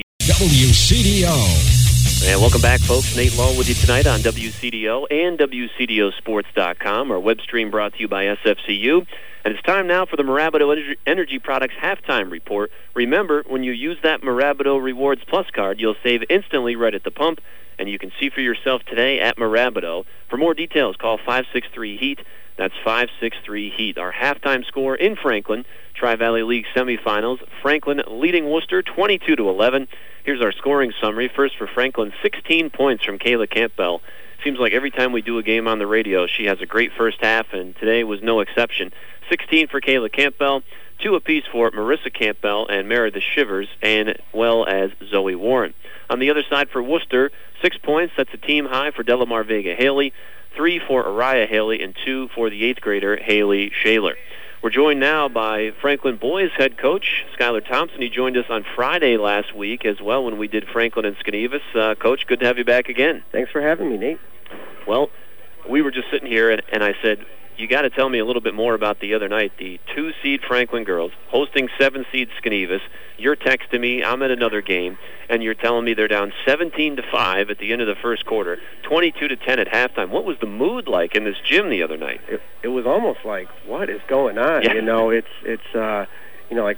And welcome back, folks. Nate Lull with you tonight on WCDO and WCDOsports.com. Our web stream brought to you by SFCU. And it's time now for the Mirabito Energy Products halftime report. Remember, when you use that Mirabito Rewards Plus card, you'll save instantly right at the pump. And you can see for yourself today at Mirabito. For more details, call 563-HEAT. That's 563-HEAT. Our halftime score in Franklin, Tri-Valley League semifinals. Franklin leading Worcester 22-11. Here's our scoring summary. First for Franklin, 16 points from Kayla Campbell. Seems like every time we do a game on the radio, she has a great first half, and today was no exception. 16 for Kayla Campbell, 2 apiece for Marissa Campbell and Meredith Shivers, and well as Zoe Warren. On the other side for Worcester, 6 points. That's a team high for Delamar Vega Haley, 3 for Araya Haley, and 2 for the 8th grader Haley Shaler. We're joined now by Franklin boys head coach Skylar Thompson. He joined us on Friday last week as well when we did Franklin and Skenevis. Coach, good to have you back again. Thanks for having me, Nate. Well, we were just sitting here, and I said, you got to tell me a little bit more about the other night. The 2-seed Franklin girls hosting 7-seed Skenevis. You're texting me. I'm at another game, and you're telling me they're down 17-5 at the end of the first quarter, 22-10 at halftime. What was the mood like in this gym the other night? It was almost like, what is going on? Yeah. You know, it's like,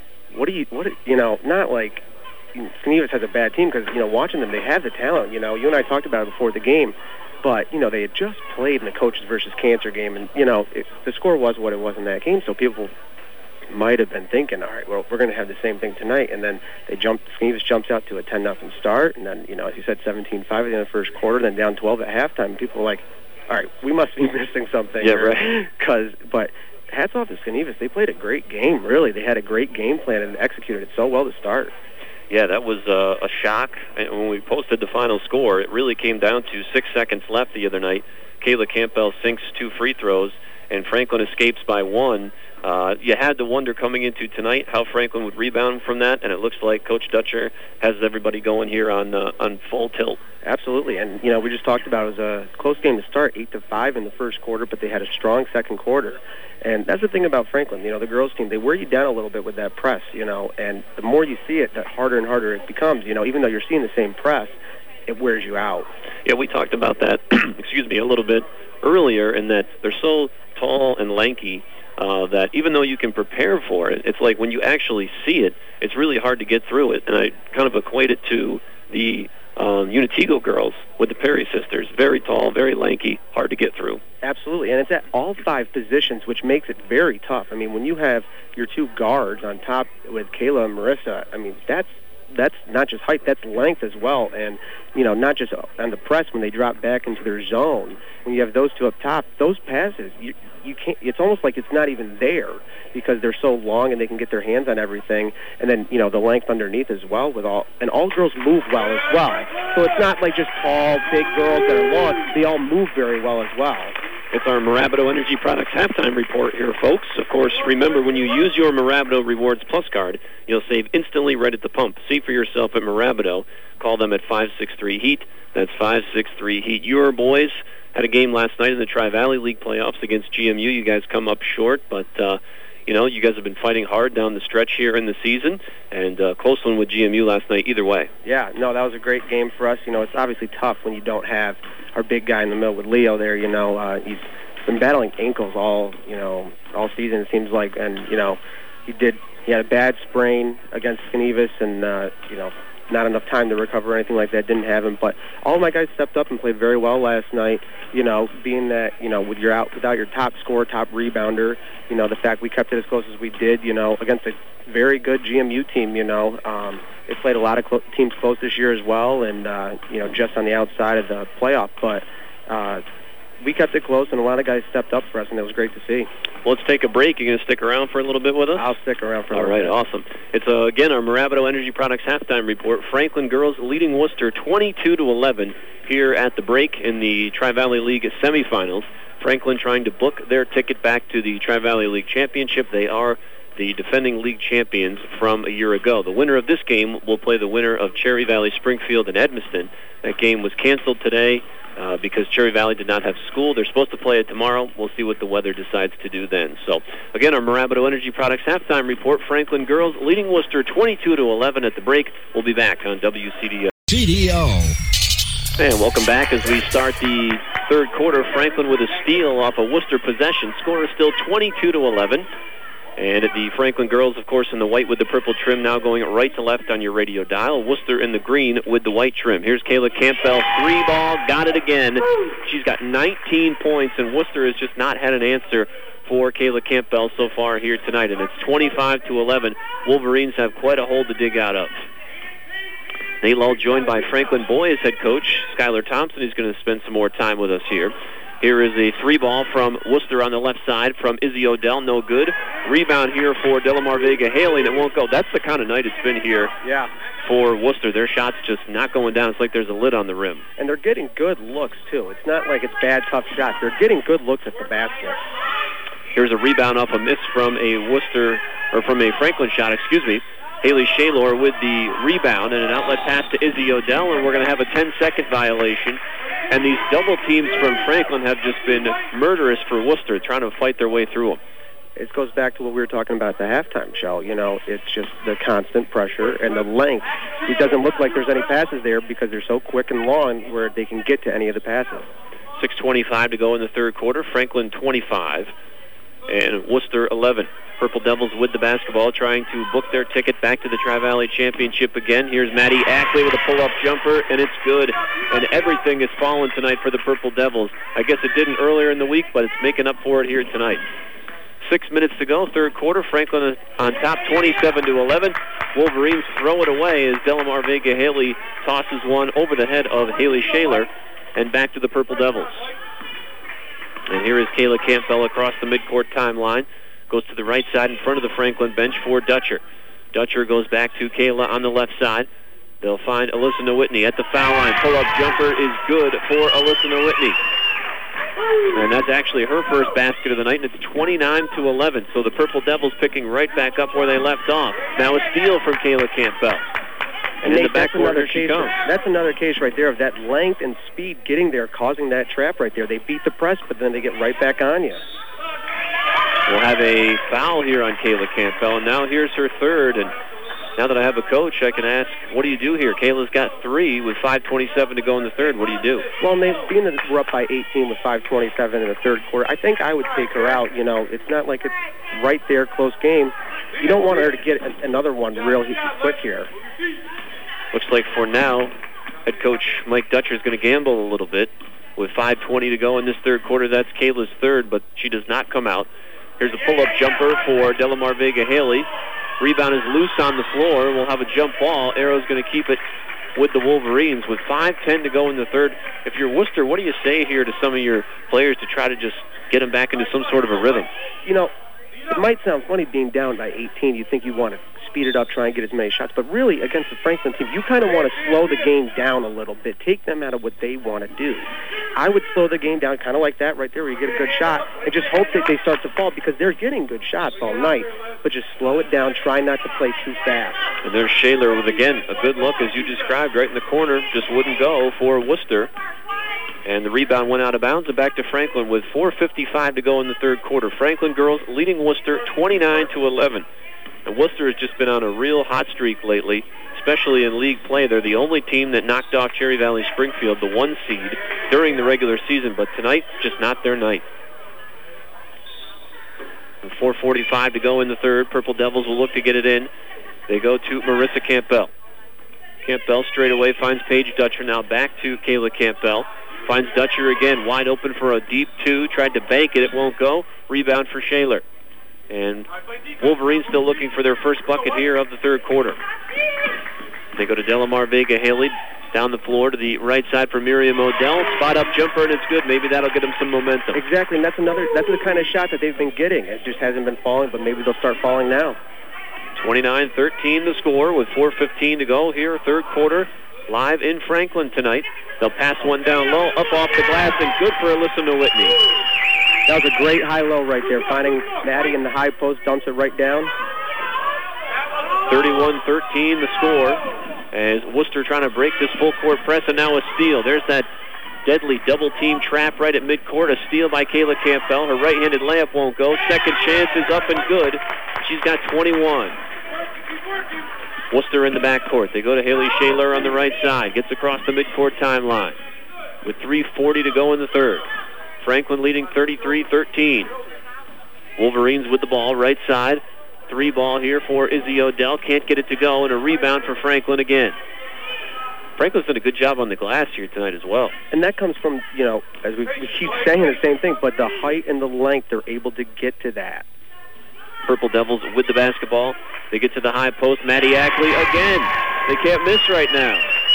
not like Skenevis has a bad team because, watching them, they have the talent. You and I talked about it before the game. But, they had just played in the Coaches versus Cancer game, and, the score was what it was in that game, so people might have been thinking, all right, well, we're going to have the same thing tonight. And then Skenevis jumps out to a 10-0 start, and then, as you said, 17-5 at the end of the first quarter, then down 12 at halftime. And people were like, all right, we must be missing something. Yeah, right. But hats off to Skenevis. They played a great game, really. They had a great game plan and executed it so well to start. Yeah, that was a shock. And when we posted the final score, it really came down to 6 seconds left the other night. Kayla Campbell sinks 2 free throws, and Franklin escapes by 1. You had to wonder coming into tonight how Franklin would rebound from that, and it looks like Coach Dutcher has everybody going here on full tilt. Absolutely, and we just talked about it was a close game to start, 8-5 in the first quarter, but they had a strong second quarter. And that's the thing about Franklin, the girls' team, they wear you down a little bit with that press, and the more you see it, the harder and harder it becomes. Even though you're seeing the same press, it wears you out. Yeah, we talked about that, excuse me, a little bit earlier, in that they're so tall and lanky that even though you can prepare for it, it's like when you actually see it, it's really hard to get through it. And I kind of equate it to the Unitigo girls with the Perry sisters. Very tall, very lanky, hard to get through. Absolutely, and it's at all 5 positions, which makes it very tough. I mean, when you have your 2 guards on top with Kayla and Marissa, I mean, that's not just height, that's length as well. And, you know, not just on the press when they drop back into their zone. When you have those 2 up top, those passes, you can't, it's almost like it's not even there because they're so long and they can get their hands on everything. And then, you know, the length underneath as well all girls move well as well. So it's not like just tall, big girls that are long. They all move very well as well. It's our Marabito Energy Products halftime report here, folks. Of course, remember, when you use your Marabito Rewards Plus card, you'll save instantly right at the pump. See for yourself at Marabito. Call them at 563-HEAT. That's 563-HEAT. Your boys had a game last night in the Tri-Valley League playoffs against GMU. You guys come up short, but, you know, you guys have been fighting hard down the stretch here in the season, and close one with GMU last night either way. Yeah, no, that was a great game for us. You know, it's obviously tough when you don't have our big guy in the middle with Leo there. You know, he's been battling ankles all season, it seems like, and, you know, he had a bad sprain against Skenevis, and, you know, not enough time to recover or anything like that. Didn't have him, but all my guys stepped up and played very well last night. You know, being that, you know, without your top scorer, top rebounder, you know, the fact we kept it as close as we did, you know, against a very good GMU team. You know, they played a lot of teams close this year as well, and you know, just on the outside of the playoff, but we kept it close, and a lot of guys stepped up for us, and it was great to see. Well, let's take a break. You going to stick around for a little bit with us? I'll stick around for a little bit. All right, awesome. It's, again, our Marabito Energy Products halftime report. Franklin girls leading Worcester 22-11 here at the break in the Tri-Valley League semifinals. Franklin trying to book their ticket back to the Tri-Valley League Championship. They are the defending league champions from a year ago. The winner of this game will play the winner of Cherry Valley, Springfield, and Edmiston. That game was canceled today because Cherry Valley did not have school. They're supposed to play it tomorrow. We'll see what the weather decides to do then. So, again, our Marabito Energy Products halftime report. Franklin girls leading Worcester 22-11 at the break. We'll be back on WCDO. And welcome back as we start the third quarter. Franklin with a steal off a Worcester possession. Score is still 22-11. And at the Franklin girls, of course, in the white with the purple trim, now going right to left on your radio dial. Worcester in the green with the white trim. Here's Kayla Campbell, 3-ball, got it again. She's got 19 points, and Worcester has just not had an answer for Kayla Campbell so far here tonight. And it's 25-11. Wolverines have quite a hole to dig out of. Nate Lull joined by Franklin boys head coach Skylar Thompson, who's going to spend some more time with us here. Here is a 3-ball from Worcester on the left side from Izzy Odell. No good. Rebound here for Delamar Vega-Haley, and it won't go. That's the kind of night it's been here for Worcester. Their shots just not going down. It's like there's a lid on the rim. And they're getting good looks, too. It's not like it's bad, tough shots. They're getting good looks at the basket. Here's a rebound off a miss from a Franklin shot, Haley Shaylor with the rebound and an outlet pass to Izzy Odell, and we're going to have a 10-second violation. And these double teams from Franklin have just been murderous for Worcester, trying to fight their way through them. It goes back to what we were talking about at the halftime show. You know, it's just the constant pressure and the length. It doesn't look like there's any passes there because they're so quick and long where they can get to any of the passes. 6:25 to go in the third quarter. Franklin 25 and Worcester 11. Purple Devils with the basketball, trying to book their ticket back to the Tri-Valley Championship again. Here's Maddie Ackley with a pull-up jumper, and it's good. And everything has fallen tonight for the Purple Devils. I guess it didn't earlier in the week, but it's making up for it here tonight. 6 minutes to go, third quarter. Franklin on top, 27-11. Wolverines throw it away as Delamar Vega-Haley tosses one over the head of Haley Shaylor, and back to the Purple Devils. And here is Kayla Campbell across the midcourt timeline. Goes to the right side in front of the Franklin bench for Dutcher. Dutcher goes back to Kayla on the left side. They'll find Alyssa Nowitney at the foul line. Pull-up jumper is good for Alyssa Nowitney. And that's actually her first basket of the night, and it's 29-11. So the Purple Devils picking right back up where they left off. Now a steal from Kayla Campbell. And in the backcourt, here she comes. That's another case right there of that length and speed getting there, causing that trap right there. They beat the press, but then they get right back on you. We'll have a foul here on Kayla Campbell, and now here's her third. And Now that I have a coach, I can ask, what do you do here? Kayla's got 3 with 5:27 to go in the third. What do you do? Well, being that we're up by 18 with 5:27 in the third quarter, I think I would take her out. You know, it's not like it's right there, close game. You don't want her to get another one real quick here. Looks like for now, head coach Mike Dutcher is going to gamble a little bit. With 5:20 to go in this third quarter, that's Kayla's third, but she does not come out. Here's a pull-up jumper for Delamar Vega-Haley. Rebound is loose on the floor. We'll have a jump ball. Arrow's going to keep it with the Wolverines with 5:10 to go in the third. If you're Worcester, what do you say here to some of your players to try to just get them back into some sort of a rhythm? You know, it might sound funny being down by 18. You think you want to speed it up, try and get as many shots. But really, against the Franklin team, you kind of want to slow the game down a little bit. Take them out of what they want to do. I would slow the game down kind of like that right there where you get a good shot and just hope that they start to fall because they're getting good shots all night. But just slow it down. Try not to play too fast. And there's Shaler with, again, a good look, as you described, right in the corner. Just wouldn't go for Worcester. And the rebound went out of bounds and back to Franklin with 4:55 to go in the third quarter. Franklin girls leading Worcester 29-11. And Worcester has just been on a real hot streak lately, especially in league play. They're the only team that knocked off Cherry Valley Springfield, the 1 seed, during the regular season. But tonight, just not their night. And 4:45 to go in the third. Purple Devils will look to get it in. They go to Marissa Campbell. Campbell straight away finds Paige Dutcher. Now back to Kayla Campbell. Finds Dutcher again, wide open for a deep 2. Tried to bank it. It won't go. Rebound for Shaler. And Wolverines still looking for their first bucket here of the third quarter. They go to Delamar Vega-Haley. Down the floor to the right side for Miriam Odell. Spot up jumper, and it's good. Maybe that'll get them some momentum. Exactly, and that's the kind of shot that they've been getting. It just hasn't been falling, but maybe they'll start falling now. 29-13 the score with 4:15 to go here, third quarter. Live in Franklin tonight. They'll pass one down low, up off the glass, and good for Alyssa Whitney. That was a great high-low right there. Finding Maddie in the high post, dumps it right down. 31-13 the score. As Worcester trying to break this full-court press, and now a steal. There's that deadly double-team trap right at midcourt. A steal by Kayla Campbell. Her right-handed layup won't go. Second chance is up and good. She's got 21. Worcester in the backcourt. They go to Haley Shaler on the right side. Gets across the midcourt timeline with 3:40 to go in the third. Franklin leading 33-13. Wolverines with the ball, right side. 3 ball here for Izzy Odell. Can't get it to go, and a rebound for Franklin again. Franklin's done a good job on the glass here tonight as well. And that comes from, you know, as we keep saying the same thing, but the height and the length, they're able to get to that. Purple Devils with the basketball. They get to the high post. Maddie Ackley again. They can't miss right now.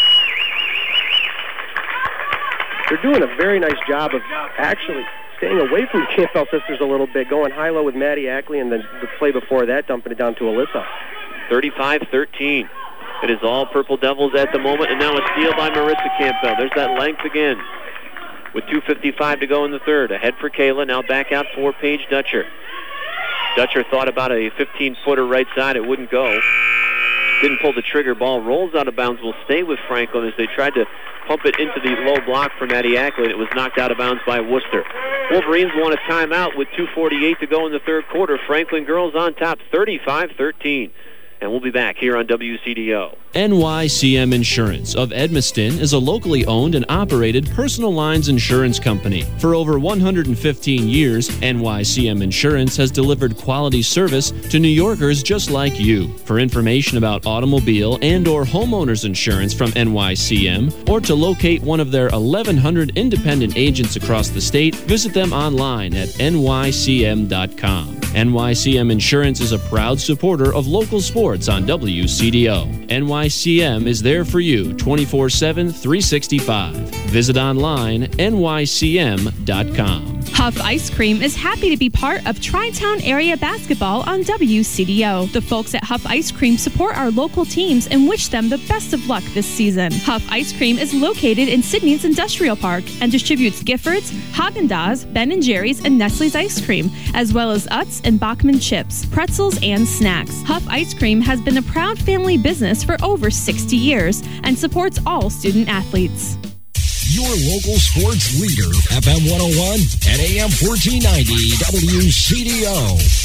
They're doing a very nice job of actually staying away from the Campbell sisters a little bit, going high-low with Maddie Ackley, and then the play before that, dumping it down to Alyssa. 35-13. It is all Purple Devils at the moment, and now a steal by Marissa Campbell. There's that length again. With 2:55 to go in the third. Ahead for Kayla, now back out for Paige Dutcher. Dutcher thought about a 15-footer right side. It wouldn't go. Didn't pull the trigger. Ball rolls out of bounds. Will stay with Franklin as they tried to pump it into the low block for Maddie Ackley, and it was knocked out of bounds by Worcester. Wolverines want a timeout with 2:48 to go in the third quarter. Franklin girls on top 35-13. And we'll be back here on WCDO. NYCM Insurance of Edmiston is a locally owned and operated personal lines insurance company. For over 115 years, NYCM Insurance has delivered quality service to New Yorkers just like you. For information about automobile and or homeowners insurance from NYCM, or to locate one of their 1,100 independent agents across the state, visit them online at nycm.com. NYCM Insurance is a proud supporter of local sports on WCDO. NYCM is there for you 24/7, 365. Visit online nycm.com. Huff Ice Cream is happy to be part of Tri-Town Area Basketball on WCDO. The folks at Huff Ice Cream support our local teams and wish them the best of luck this season. Huff Ice Cream is located in Sydney's Industrial Park and distributes Giffords, Haagen-Dazs, Ben & Jerry's, and Nestle's ice cream, as well as Utz and Bachman chips, pretzels, and snacks. Huff Ice Cream has been a proud family business for over 60 years and supports all student athletes. Your local sports leader, FM 101 and AM 1490 WCDO.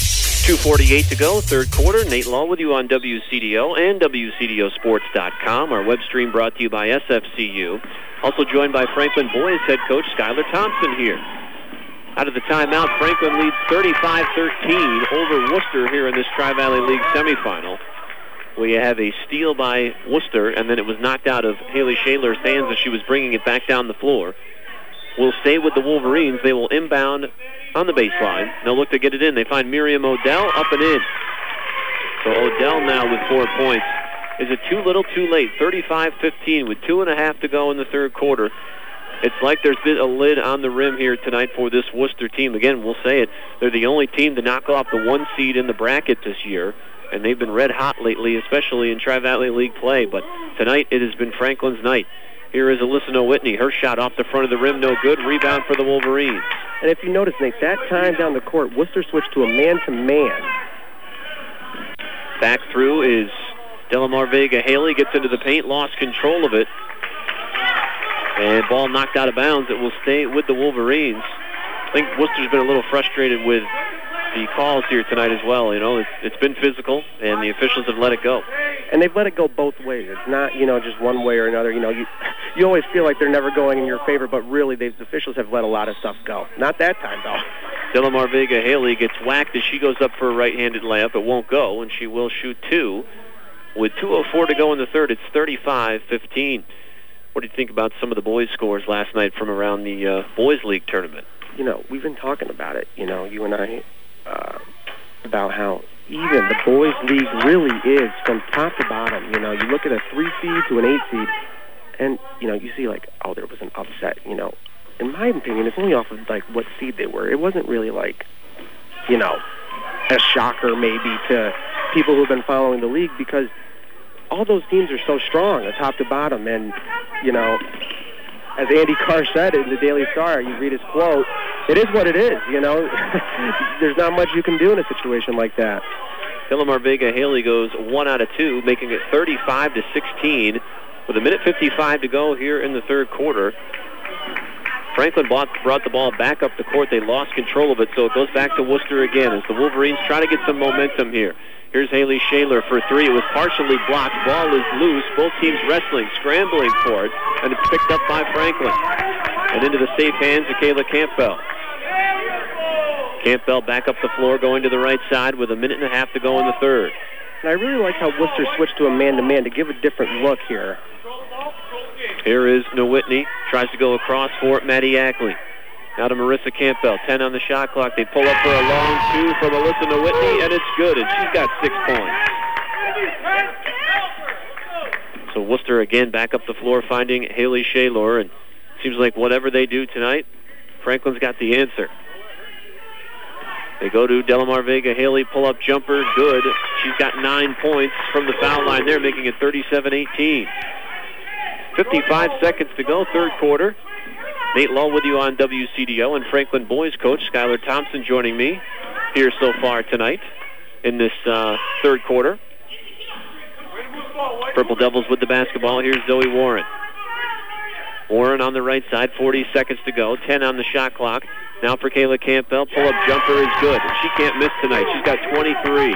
2:48 to go, third quarter. Nate Law with you on WCDO and WCDOsports.com. Our web stream brought to you by SFCU. Also joined by Franklin Boys head coach Skylar Thompson here. Out of the timeout, Franklin leads 35-13 over Worcester here in this Tri-Valley League semifinal. We have a steal by Worcester, and then it was knocked out of Haley Shaler's hands as she was bringing it back down the floor. Will stay with the Wolverines. They will inbound on the baseline. They'll look to get it in. They find Miriam Odell up and in. So Odell now with 4 points. Is it too little, too late? 35-15 with 2.5 to go in the third quarter. It's like there's been a lid on the rim here tonight for this Worcester team. Again, we'll say it. They're the only team to knock off the 1 seed in the bracket this year, and they've been red hot lately, especially in Tri-Valley League play. But tonight it has been Franklin's night. Here is Alyssa Whitney. Her shot off the front of the rim, no good. Rebound for the Wolverines. And if you notice, Nate, that time down the court, Worcester switched to a man-to-man. Back through is Delamar Vega-Haley. Gets into the paint, lost control of it. And ball knocked out of bounds. It will stay with the Wolverines. I think Worcester's been a little frustrated with the calls here tonight as well. You know, it's been physical, and the officials have let it go. And they've let it go both ways. It's not, just one way or another. You always feel like they're never going in your favor, but really the officials have let a lot of stuff go. Not that time, though. Delamar Vega-Haley gets whacked as she goes up for a right-handed layup. It won't go, and she will shoot 2. With 2:04 to go in the third, it's 35-15. What do you think about some of the boys' scores last night from around the Boys League tournament? We've been talking about it, you and I, about how even the Boys League really is from top to bottom. You look at a 3 seed to an 8 seed, and, you see there was an upset. In my opinion, it's only off of, what seed they were. It wasn't really, a shocker maybe to people who have been following the league, because all those teams are so strong, top to bottom. And, as Andy Carr said in the Daily Star, you read his quote, it is what it is, There's not much you can do in a situation like that. Delamar Vega-Haley goes 1 out of 2, making it 35-16 with 1:55 to go here in the third quarter. Franklin brought the ball back up the court. They lost control of it, so it goes back to Worcester again as the Wolverines try to get some momentum here. Here's Haley Shaler for 3. It was partially blocked. Ball is loose. Both teams wrestling, scrambling for it, and it's picked up by Franklin. And into the safe hands of Kayla Campbell. Campbell back up the floor, going to the right side with 1.5 to go in the third. And I really like how Worcester switched to a man-to-man to give a different look here. Here is Whitney. Tries to go across for Maddie Ackley. Now to Marissa Campbell. 10 on the shot clock. They pull up for a long 2 from Alyssa Whitney, and it's good, and she's got 6 points. So Worcester again back up the floor, finding Haley Shaler, and seems like whatever they do tonight, Franklin's got the answer. They go to Delamar Vega-Haley, pull-up jumper, good. She's got 9 points from the foul line there, making it 37-18. 55 seconds to go, third quarter. Nate Law with you on WCDO, and Franklin boys coach Skylar Thompson joining me here so far tonight in this third quarter. Purple Devils with the basketball. Here's Zoe Warren. Warren on the right side, 40 seconds to go, 10 on the shot clock. Now for Kayla Campbell, pull-up jumper is good. She can't miss tonight. She's got 23.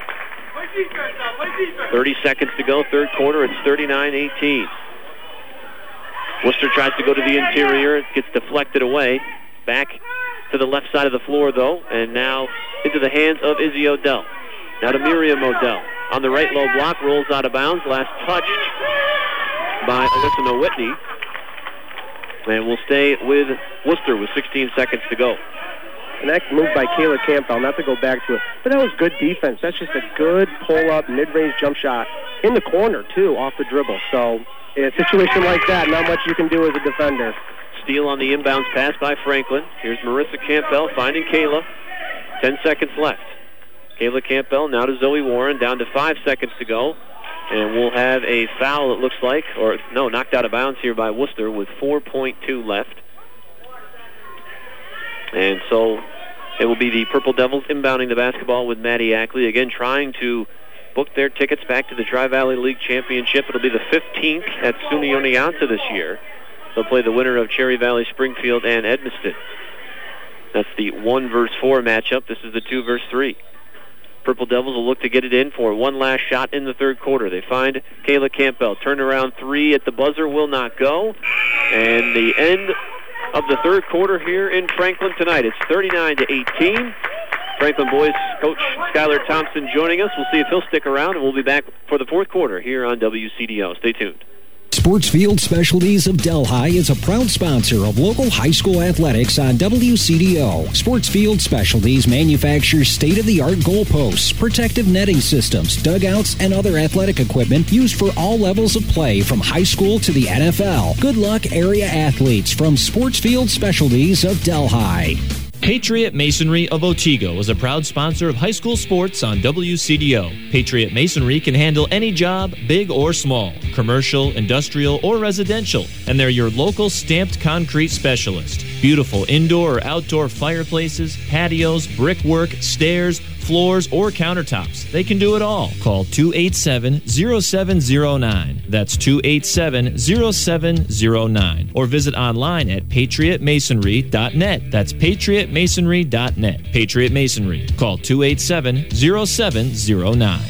30 seconds to go, third quarter. It's 39-18. Worcester tries to go to the interior. It gets deflected away. Back to the left side of the floor, though, and now into the hands of Izzy Odell. Now to Miriam Odell. On the right low block, rolls out of bounds. Last touched by Alyssa Whitney. And we'll stay with Worcester with 16 seconds to go. And that move by Kayla Campbell, not to go back to it, but that was good defense. That's just a good pull-up, mid-range jump shot in the corner, too, off the dribble. So in a situation like that, not much you can do as a defender. Steal on the inbounds pass by Franklin. Here's Marissa Campbell finding Kayla. 10 seconds left. Kayla Campbell now to Zoe Warren, down to 5 seconds to go. And we'll have a foul, it looks like, or no, knocked out of bounds here by Worcester with 4.2 left. And so it will be the Purple Devils inbounding the basketball with Maddie Ackley, again trying to book their tickets back to the Tri-Valley League Championship. It'll be the 15th at SUNY Oneonta this year. They'll play the winner of Cherry Valley, Springfield, and Edmiston. That's the 1 versus 4 matchup. This is the 2 versus 3. Purple Devils will look to get it in for one last shot in the third quarter. They find Kayla Campbell. Turnaround three at the buzzer will not go. And the end of the third quarter here in Franklin tonight. It's 39-18. Franklin boys coach Skylar Thompson joining us. We'll see if he'll stick around, and we'll be back for the fourth quarter here on WCDO. Stay tuned. Sportsfield Specialties of Delhi is a proud sponsor of local high school athletics on WCDO. Sportsfield Specialties manufactures state-of-the-art goalposts, protective netting systems, dugouts, and other athletic equipment used for all levels of play from high school to the NFL. Good luck, area athletes from Sportsfield Specialties of Delhi. Patriot Masonry of Otsego is a proud sponsor of high school sports on WCDO. Patriot Masonry can handle any job, big or small, commercial, industrial, or residential, and they're your local stamped concrete specialist. Beautiful indoor or outdoor fireplaces, patios, brickwork, stairs, floors, or countertops. They can do it all. Call 287-0709. That's 287-0709. Or visit online at patriotmasonry.net. That's patriotmasonry.net. Patriot Masonry. Call 287-0709.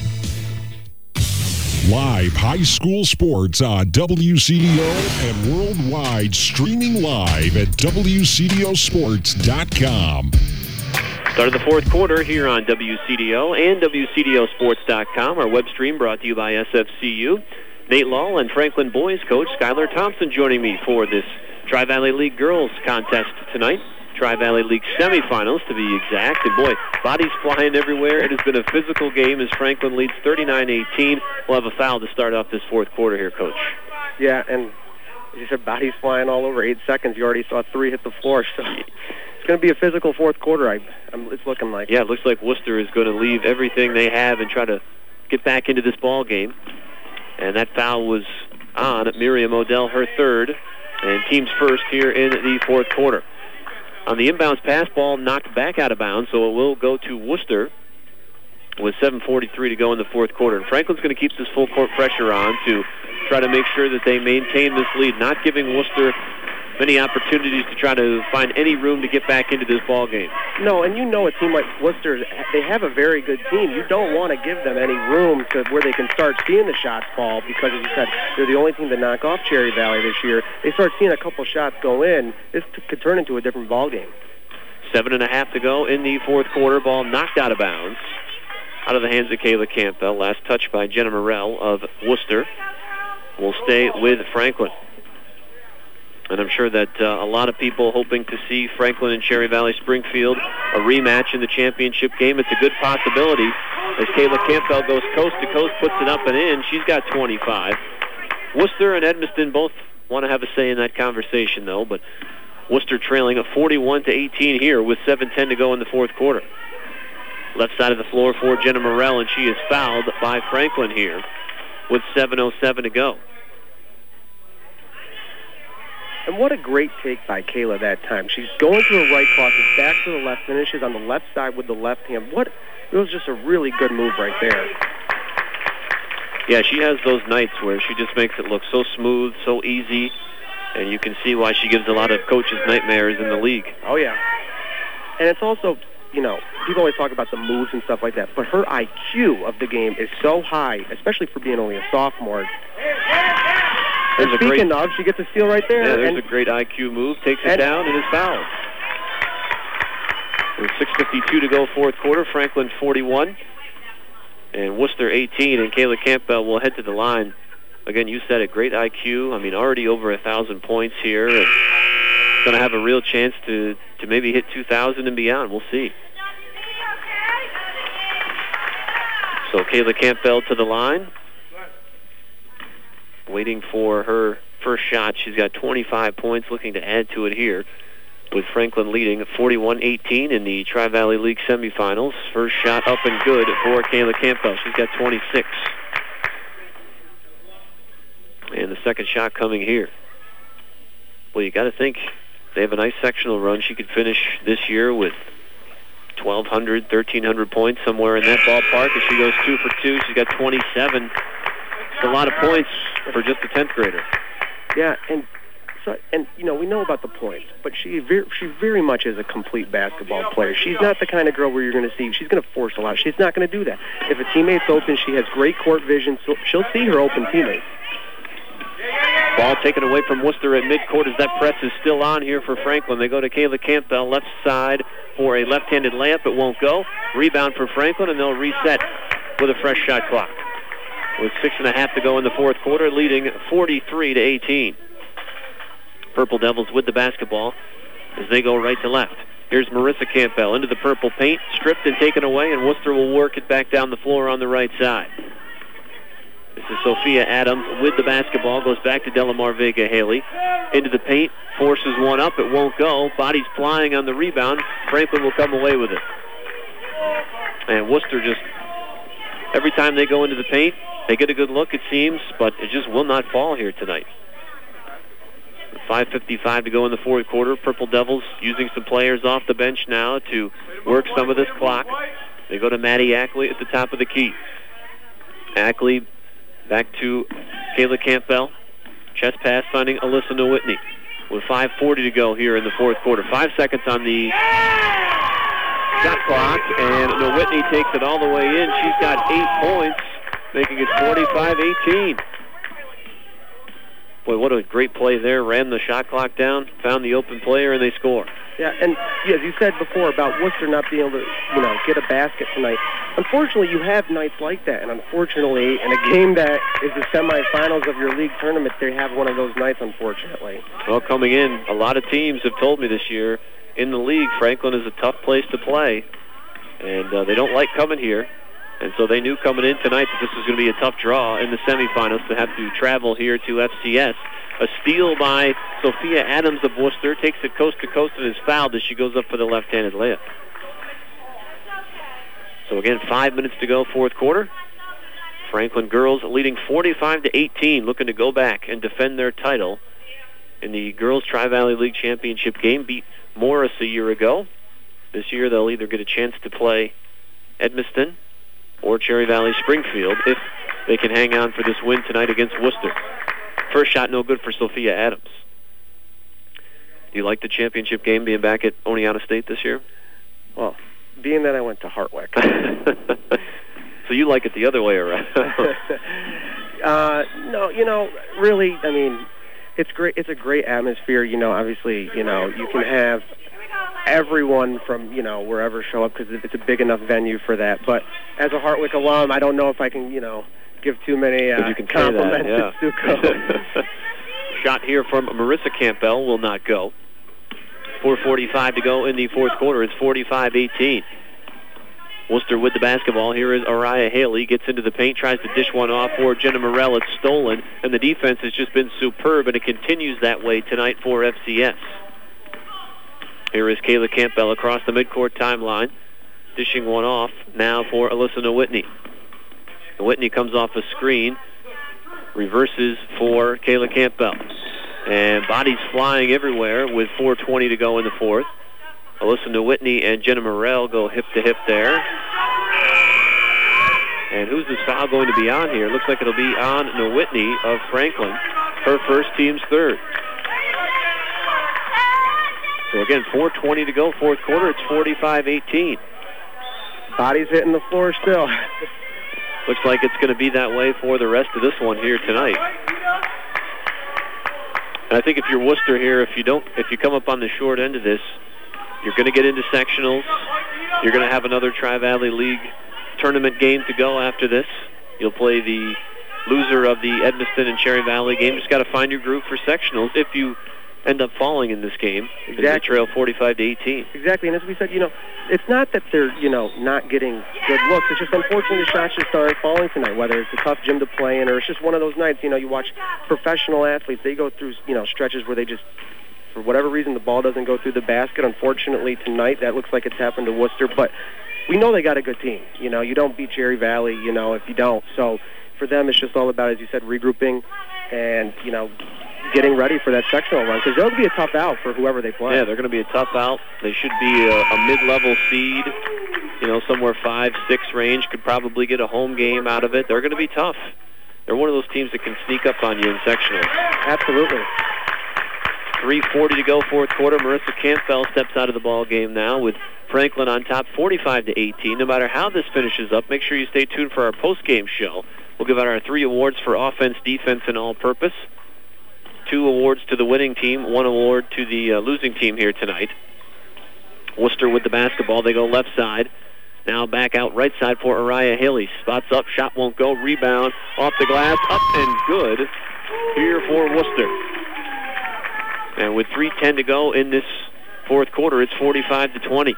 Live high school sports on WCDO and worldwide, streaming live at WCDOsports.com. Start of the fourth quarter here on WCDO and WCDOsports.com. Our web stream brought to you by SFCU. Nate Law and Franklin boys coach Skylar Thompson joining me for this Tri-Valley League girls contest tonight. Tri-Valley League semifinals, to be exact. And, boy, bodies flying everywhere. It has been a physical game as Franklin leads 39-18. We'll have a foul to start off this fourth quarter here, Coach. Yeah, and as you said, bodies flying all over. 8 seconds, you already saw 3 hit the floor. So it's going to be a physical fourth quarter, it's looking like. Yeah, it looks like Worcester is going to leave everything they have and try to get back into this ball game. And that foul was on Miriam Odell, her third, and team's first here in the fourth quarter. On the inbounds pass, ball knocked back out of bounds, so it will go to Worcester with 7:43 to go in the fourth quarter. And Franklin's going to keep this full court pressure on to try to make sure that they maintain this lead, not giving Worcester many opportunities to try to find any room to get back into this ball game. No, and you know a team like Worcester, they have a very good team. You don't want to give them any room to where they can start seeing the shots fall because, as you said, they're the only team to knock off Cherry Valley this year. They start seeing a couple shots go in, this could turn into a different ball game. 7.5 to go in the fourth quarter. Ball knocked out of bounds. Out of the hands of Kayla Campbell. Last touch by Jenna Morrell of Worcester. Will stay with Franklin. And I'm sure that a lot of people hoping to see Franklin and Cherry Valley Springfield a rematch in the championship game. It's a good possibility as Kayla Campbell goes coast to coast, puts it up and in. She's got 25. Worcester and Edmiston both want to have a say in that conversation, though. But Worcester trailing at 41-18 here with 7:10 to go in the fourth quarter. Left side of the floor for Jenna Morrell, and she is fouled by Franklin here with 7:07 to go. And what a great take by Kayla that time. She's going to the right, crosses back to the left, finishes on the left side with the left hand. It was just a really good move right there. Yeah, she has those nights where she just makes it look so smooth, so easy, and you can see why she gives a lot of coaches nightmares in the league. Oh, yeah. And it's also, people always talk about the moves and stuff like that, but her IQ of the game is so high, especially for being only a sophomore. Speaking of, she gets a steal right there. Yeah, there's a great IQ move. Takes it down and is fouled. With 6:52 to go, fourth quarter. Franklin 41 and Worcester 18. And Kayla Campbell will head to the line. Again, you said it. Great IQ. Already over 1,000 points here, and going to have a real chance to maybe hit 2,000 and beyond. We'll see. So Kayla Campbell to the line. Waiting for her first shot. She's got 25 points, looking to add to it here, with Franklin leading 41-18 in the Tri-Valley League semifinals. First shot up and good for Kayla Campbell. She's got 26. And the second shot coming here. Well, you got to think they have a nice sectional run. She could finish this year with 1,200, 1,300 points, somewhere in that ballpark. If she goes 2 for 2, she's got 27. It's a lot of points for just a 10th grader. Yeah, and and we know about the points, but she very much is a complete basketball player. She's not the kind of girl where you're going to see she's going to force a lot. She's not going to do that. If a teammate's open, she has great court vision, so she'll see her open teammates. Ball taken away from Worcester at midcourt as that press is still on here for Franklin. They go to Kayla Campbell, left side for a left-handed layup. It won't go. Rebound for Franklin, and they'll reset with a fresh shot clock. With 6.5 to go in the fourth quarter, leading 43-18. Purple Devils with the basketball as they go right to left. Here's Marissa Campbell into the purple paint, stripped and taken away, and Worcester will work it back down the floor on the right side. This is Sophia Adams with the basketball, goes back to Delamar Vega-Haley. Into the paint, forces one up, it won't go. Bodies flying on the rebound. Franklin will come away with it. And Worcester just, every time they go into the paint, they get a good look, it seems, but it just will not fall here tonight. 5:55 to go in the fourth quarter. Purple Devils using some players off the bench now to work some of this clock. They go to Maddie Ackley at the top of the key. Ackley back to Kayla Campbell. Chest pass finding Alyssa Nowitney with 5:40 to go here in the fourth quarter. 5 seconds on the shot clock, and Nowitney takes it all the way in. She's got 8 points, making it 45-18. Boy, what a great play there. Ran the shot clock down, found the open player, and they score. Yeah, and as you said before about Worcester not being able to, get a basket tonight. Unfortunately, you have nights like that, and unfortunately, in a game that is the semifinals of your league tournament, they have one of those nights, unfortunately. Well, coming in, a lot of teams have told me this year in the league, Franklin is a tough place to play, and they don't like coming here. And so they knew coming in tonight that this was going to be a tough draw in the semifinals to have to travel here to FCS. A steal by Sophia Adams of Worcester, takes it coast to coast and is fouled as she goes up for the left-handed layup. So again, 5 minutes to go, fourth quarter. Franklin girls leading 45-18, looking to go back and defend their title in the Girls Tri-Valley League Championship game. Beat Morris a year ago. This year they'll either get a chance to play Edmiston or Cherry Valley Springfield if they can hang on for this win tonight against Worcester. First shot no good for Sophia Adams. Do you like the championship game being back at Oneonta State this year? Well, being that I went to Hartwick. So you like it the other way around. No, really, I mean, it's great. It's a great atmosphere. Obviously, you can have everyone from, wherever show up because it's a big enough venue for that. But as a Hartwick alum, I don't know if I can, give too many compliments to Suko. Shot here from Marissa Campbell will not go. 4:45 to go in the fourth quarter. It's 45-18. Worcester with the basketball. Here is Araya Haley. Gets into the paint, tries to dish one off for Jenna Morell. It's stolen, and the defense has just been superb, and it continues that way tonight for FCS. Here is Kayla Campbell across the midcourt timeline, dishing one off now for Alyssa Nowitney. Nowitney comes off a screen, reverses for Kayla Campbell. And bodies flying everywhere with 4:20 to go in the fourth. Alyssa Nowitney and Jenna Morell go hip-to-hip there. And who's this foul going to be on here? Looks like it'll be on Nowitney of Franklin, her first, team's third. So again, 4:20 to go, fourth quarter. It's 45-18. Bodies hitting the floor still. Looks like it's going to be that way for the rest of this one here tonight. And I think if you're Worcester here, if you come up on the short end of this, you're going to get into sectionals. You're going to have another Tri-Valley League tournament game to go after this. You'll play the loser of the Edmiston and Cherry Valley game. Just got to find your group for sectionals if you end up falling in this game. Exactly. They trail 45-18. Exactly, and as we said, it's not that they're, not getting good looks. It's just unfortunately the shots just aren't falling tonight, whether it's a tough gym to play in or it's just one of those nights, you watch professional athletes, they go through, stretches where they just, for whatever reason, the ball doesn't go through the basket. Unfortunately, tonight, that looks like it's happened to Worcester, but we know they got a good team. You don't beat Cherry Valley, if you don't. So for them, it's just all about, as you said, regrouping and, getting ready for that sectional run, because they'll be a tough out for whoever they play. Yeah, they're going to be a tough out. They should be a mid-level seed, somewhere 5-6 range, could probably get a home game out of it. They're going to be tough. They're one of those teams that can sneak up on you in sectionals. Absolutely. 3:40 to go, fourth quarter. Marissa Campbell steps out of the ball game now with Franklin on top, 45-18. No matter how this finishes up, make sure you stay tuned for our post-game show. We'll give out our 3 awards for offense, defense, and all-purpose. 2 awards to the winning team, 1 award to the losing team here tonight. Worcester with the basketball. They go left side. Now back out right side for Araya Haley. Spots up, shot won't go. Rebound off the glass, up and good here for Worcester. And with 3:10 to go in this fourth quarter, it's 45-20.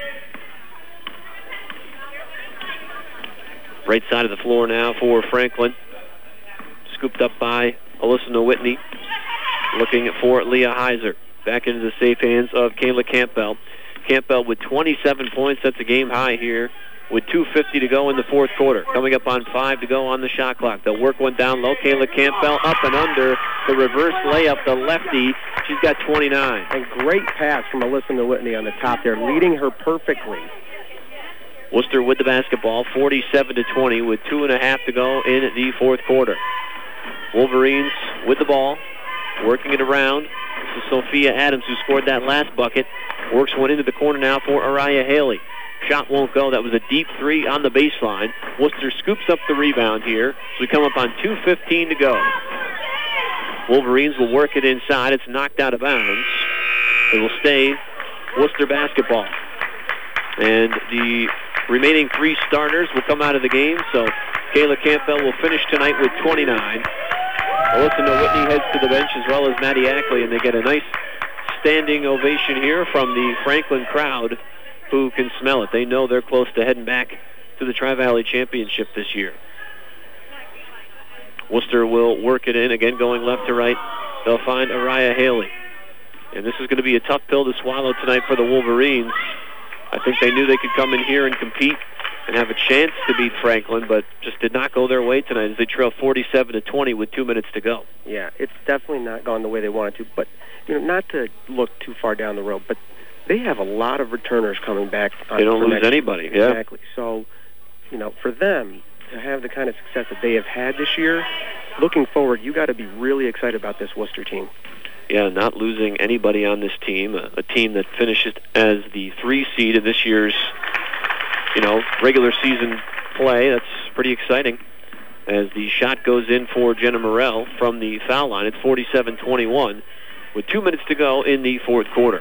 Right side of the floor now for Franklin. Scooped up by Alyssa Whitney. Looking for Leah Heiser. Back into the safe hands of Kayla Campbell. Campbell with 27 points. That's a game high here with 2:50 to go in the fourth quarter. Coming up on 5 to go on the shot clock. They'll work one down low. Kayla Campbell up and under. The reverse layup, the lefty. She's got 29. And great pass from Alyssa Whitney on the top there, leading her perfectly. Worcester with the basketball, 47-20 with 2.5 to go in the fourth quarter. Wolverines with the ball, working it around. This is Sophia Adams, who scored that last bucket. Works one into the corner now for Araya Haley. Shot won't go. That was a deep 3 on the baseline. Worcester scoops up the rebound here. So we come up on 2:15 to go. Wolverines will work it inside. It's knocked out of bounds. It will stay Worcester basketball. And the remaining 3 starters will come out of the game. So Kayla Campbell will finish tonight with 29. Alyssa Whitney heads to the bench, as well as Maddie Ackley, and they get a nice standing ovation here from the Franklin crowd, who can smell it. They know they're close to heading back to the Tri-Valley Championship this year. Worcester will work it in, again going left to right. They'll find Araya Haley. And this is going to be a tough pill to swallow tonight for the Wolverines. I think they knew they could come in here and compete and have a chance to beat Franklin, but just did not go their way tonight as they trail 47-20 with 2 minutes to go. Yeah, it's definitely not gone the way they wanted to, but not to look too far down the road, but they have a lot of returners coming back. They don't lose anybody. Yeah. Exactly. So, for them to have the kind of success that they have had this year, looking forward, you got to be really excited about this Worcester team. Yeah, not losing anybody on this team, a team that finishes as the 3 seed in this year's, regular season play. That's pretty exciting. As the shot goes in for Jenna Morrell from the foul line, it's 47-21 with 2 minutes to go in the fourth quarter.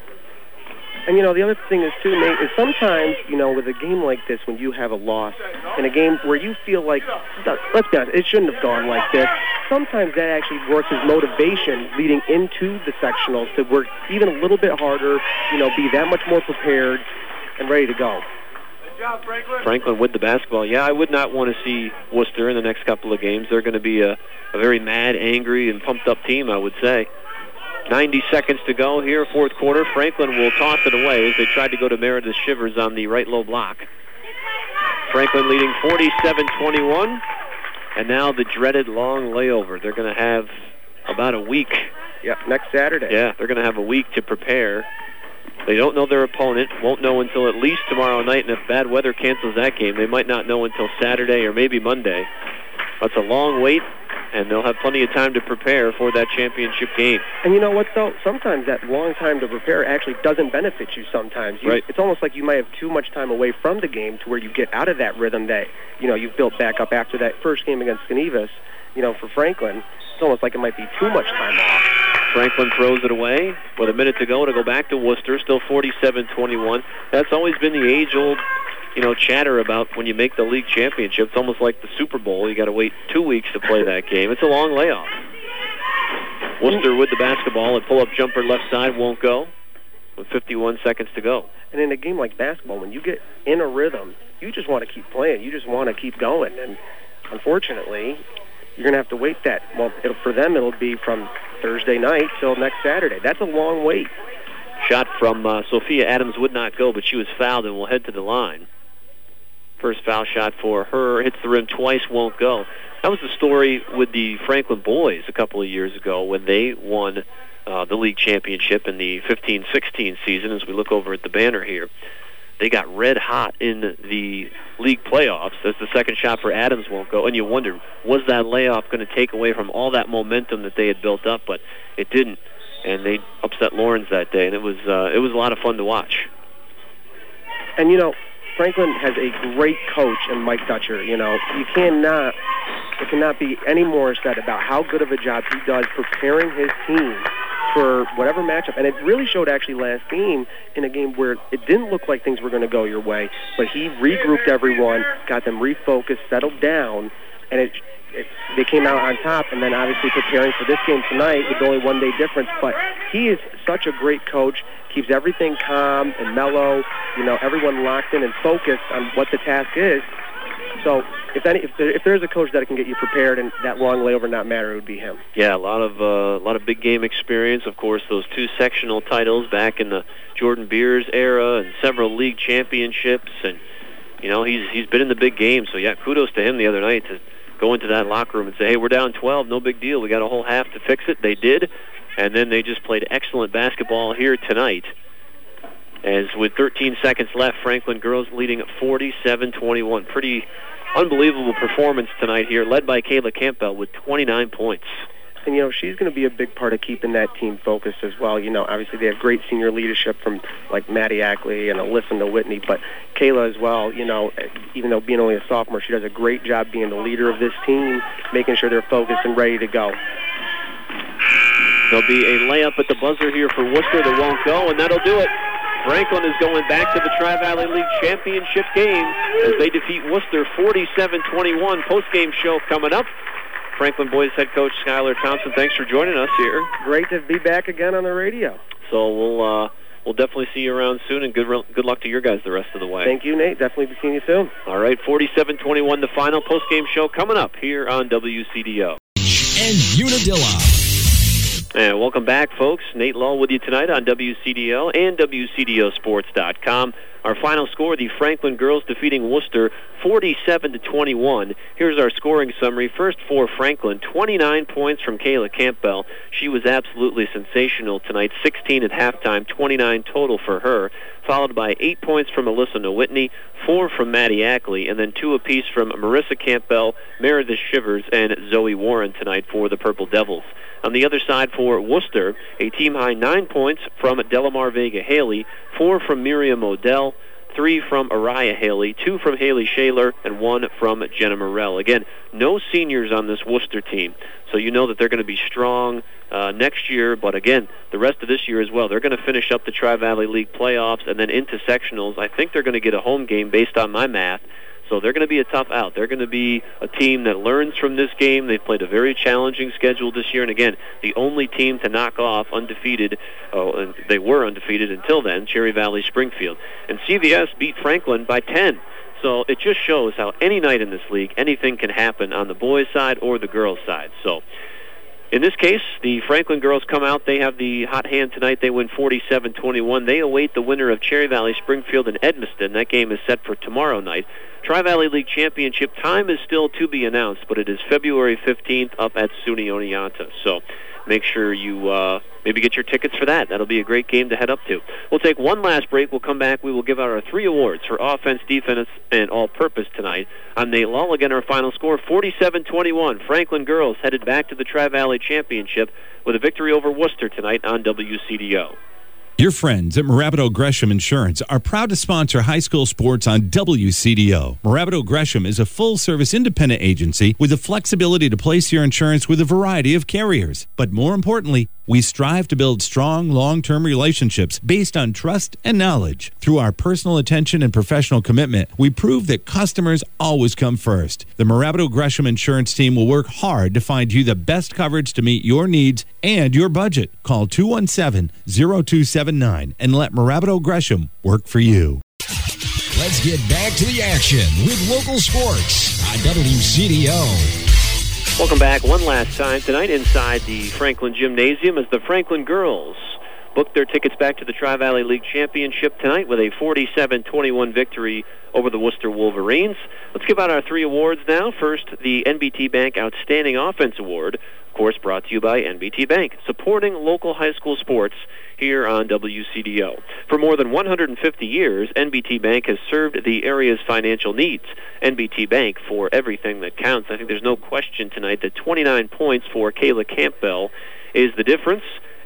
And, the other thing is, too, Nate, is sometimes, with a game like this, when you have a loss, in a game where you feel like, let's be honest, it shouldn't have gone like this, sometimes that actually works as motivation leading into the sectionals to work even a little bit harder, be that much more prepared and ready to go. Good job, Franklin with the basketball. Yeah, I would not want to see Worcester in the next couple of games. They're going to be a very mad, angry, and pumped-up team, I would say. 90 seconds to go here, fourth quarter. Franklin will toss it away as they tried to go to Meredith Shivers on the right low block. Franklin leading 47-21. And now the dreaded long layover. They're going to have about a week. Yep, next Saturday. Yeah, they're going to have a week to prepare. They don't know their opponent, won't know until at least tomorrow night, and if bad weather cancels that game, they might not know until Saturday or maybe Monday. That's a long wait, and they'll have plenty of time to prepare for that championship game. And you know what, though? Sometimes that long time to prepare actually doesn't benefit you sometimes. Right. It's almost like you might have too much time away from the game to where you get out of that rhythm that, you've built back up after that first game against Canivas. For Franklin, it's almost like it might be too much time off. Franklin throws it away with a minute to go to go back to Worcester, still 47-21. That's always been the age-old chatter about when you make the league championship. It's almost like the Super Bowl. You got to wait 2 weeks to play that game. It's a long layoff. Worcester with the basketball. A pull-up jumper left side won't go with 51 seconds to go. And in a game like basketball, when you get in a rhythm, you just want to keep playing. You just want to keep going. And unfortunately, you're going to have to wait that. Well, for them, it'll be from Thursday night till next Saturday. That's a long wait. Shot from Sophia Adams would not go, but she was fouled and will head to the line. First foul shot for her. Hits the rim twice, won't go. That was the story with the Franklin boys a couple of years ago when they won the league championship in the 15-16 season. As we look over at the banner here, they got red hot in the league playoffs as the second shot for Adams won't go. And you wonder, was that layoff going to take away from all that momentum that they had built up? But it didn't. and they upset Lawrence that day, and it was a lot of fun to watch. And, Franklin has a great coach in Mike Dutcher. It cannot be any more said about how good of a job he does preparing his team for whatever matchup. And it really showed actually last game in a game where it didn't look like things were going to go your way, but he regrouped everyone, got them refocused, settled down, and they came out on top, and then obviously preparing for this game tonight with only 1 day difference. But he is such a great coach, keeps everything calm and mellow, everyone locked in and focused on what the task is. So if there's a coach that can get you prepared and that long layover not matter, it would be him. Yeah, a lot of big game experience. Of course, those 2 sectional titles back in the Jordan Beers era and several league championships, and he's been in the big game. So yeah, kudos to him the other night to go into that locker room and say, hey, we're down 12, no big deal. We got a whole half to fix it. They did, and then they just played excellent basketball here tonight. As with 13 seconds left, Franklin girls leading 47-21. Pretty unbelievable performance tonight here, led by Kayla Campbell with 29 points. And, she's going to be a big part of keeping that team focused as well. Obviously they have great senior leadership from, like, Maddie Ackley and Alyssa Whitney, but Kayla as well, even though being only a sophomore, she does a great job being the leader of this team, making sure they're focused and ready to go. There'll be a layup at the buzzer here for Worcester that won't go, and that'll do it. Franklin is going back to the Tri-Valley League Championship game as they defeat Worcester 47-21. Post-game show coming up. Franklin boys head coach Skylar Thompson, thanks for joining us here. Great to be back again on the radio. So we'll definitely see you around soon, and good luck to your guys the rest of the way. Thank you, Nate. Definitely be seeing you soon. All right, 47-21, the final post-game show coming up here on WCDO. And Unadilla. And welcome back, folks. Nate Lull with you tonight on WCDO and WCDOsports.com. Our final score, the Franklin girls defeating Worcester 47-21. Here's our scoring summary. First for Franklin, 29 points from Kayla Campbell. She was absolutely sensational tonight, 16 at halftime, 29 total for her. Followed by 8 points from Alyssa Whitney, 4 from Maddie Ackley, and then 2 apiece from Marissa Campbell, Meredith Shivers, and Zoe Warren tonight for the Purple Devils. On the other side for Worcester, a team-high 9 points from Delamar Vega Haley, 4 from Miriam Odell, 3 from Araya Haley, 2 from Haley Shaler, and 1 from Jenna Morell. Again, no seniors on this Worcester team, so you know that they're going to be strong next year, but again, the rest of this year as well. They're going to finish up the Tri-Valley League playoffs and then into sectionals. I think they're going to get a home game based on my math. So they're going to be a tough out. They're going to be a team that learns from this game. They've played a very challenging schedule this year. And again, the only team to knock off undefeated, and they were undefeated until then, Cherry Valley Springfield. And CVS beat Franklin by 10. So it just shows how any night in this league, anything can happen on the boys' side or the girls' side. So in this case, the Franklin girls come out. They have the hot hand tonight. They win 47-21. They await the winner of Cherry Valley Springfield and Edmiston. That game is set for tomorrow night. Tri-Valley League Championship time is still to be announced, but it is February 15th up at SUNY Oneonta. So make sure you maybe get your tickets for that. That'll be a great game to head up to. We'll take one last break. We'll come back. We will give out our 3 awards for offense, defense, and all-purpose tonight. I'm Nate Lull. Again, our final score, 47-21. Franklin girls headed back to the Tri-Valley Championship with a victory over Worcester tonight on WCDO. Your friends at Marabito Gresham Insurance are proud to sponsor high school sports on WCDO. Marabito Gresham is a full-service independent agency with the flexibility to place your insurance with a variety of carriers. But more importantly, we strive to build strong, long-term relationships based on trust and knowledge. Through our personal attention and professional commitment, we prove that customers always come first. The Marabito Gresham Insurance team will work hard to find you the best coverage to meet your needs and your budget. Call 217-0279 and let Marabito Gresham work for you. Let's get back to the action with local sports on WCDO. Welcome back one last time tonight inside the Franklin Gymnasium as the Franklin girls booked their tickets back to the Tri-Valley League Championship tonight with a 47-21 victory over the Worcester Wolverines. Let's give out our 3 awards now. First, the NBT Bank Outstanding Offense Award, of course brought to you by NBT Bank, supporting local high school sports here on WCDO. For more than 150 years, NBT Bank has served the area's financial needs. NBT Bank for everything that counts. I think there's no question tonight that 29 points for Kayla Campbell is the difference.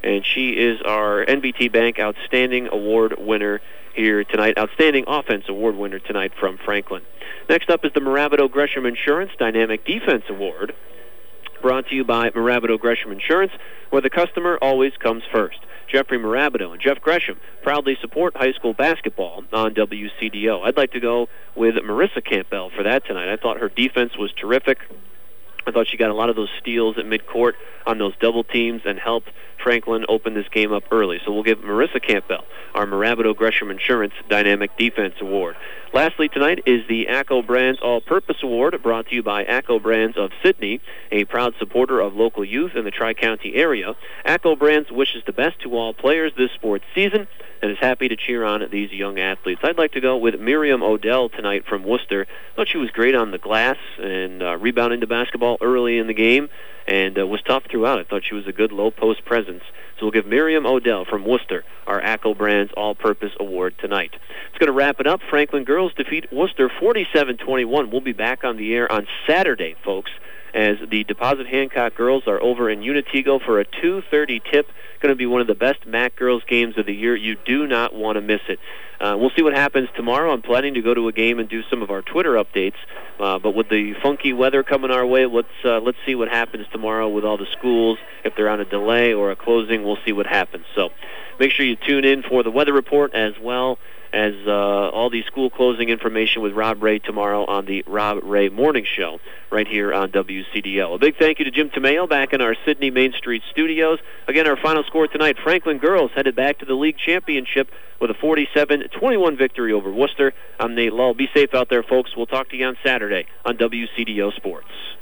and she is our NBT Bank Outstanding Award winner here tonight. Outstanding Offense Award winner tonight from Franklin. Next up is the Morabito Gresham Insurance Dynamic Defense Award, brought to you by Morabito Gresham Insurance, where the customer always comes first. Jeffrey Morabito and Jeff Gresham proudly support high school basketball on WCDO. I'd like to go with Marissa Campbell for that tonight. I thought her defense was terrific. I thought she got a lot of those steals at midcourt on those double teams and helped Franklin open this game up early. So we'll give Marissa Campbell our Morabito Gresham Insurance Dynamic Defense Award. Lastly tonight is the ACCO Brands All-Purpose Award, brought to you by ACCO Brands of Sidney, a proud supporter of local youth in the Tri-County area. ACCO Brands wishes the best to all players this sports season and is happy to cheer on these young athletes. I'd like to go with Miriam Odell tonight from Worcester. I thought she was great on the glass and rebounding the basketball early in the game, and was tough throughout. I thought she was a good low-post presence. So we'll give Miriam Odell from Worcester our ACCO Brands All-Purpose Award tonight. It's going to wrap it up. Franklin girls defeat Worcester 47-21. We'll be back on the air on Saturday, folks, as the Deposit Hancock girls are over in Unitego for a 2:30 tip. Going to be one of the best MAC girls games of the year. You do not want to miss it. We'll see what happens tomorrow. I'm planning to go to a game and do some of our Twitter updates. But with the funky weather coming our way, let's see what happens tomorrow with all the schools. If they're on a delay or a closing, we'll see what happens. So make sure you tune in for the weather report as well as all the school closing information with Rob Ray tomorrow on the Rob Ray Morning Show right here on WCDO. A big thank you to Jim Tomeo back in our Sidney Main Street studios. Again, our final score tonight, Franklin girls headed back to the league championship with a 47-21 victory over Worcester. I'm Nate Lull. Be safe out there, folks. We'll talk to you on Saturday on WCDO Sports.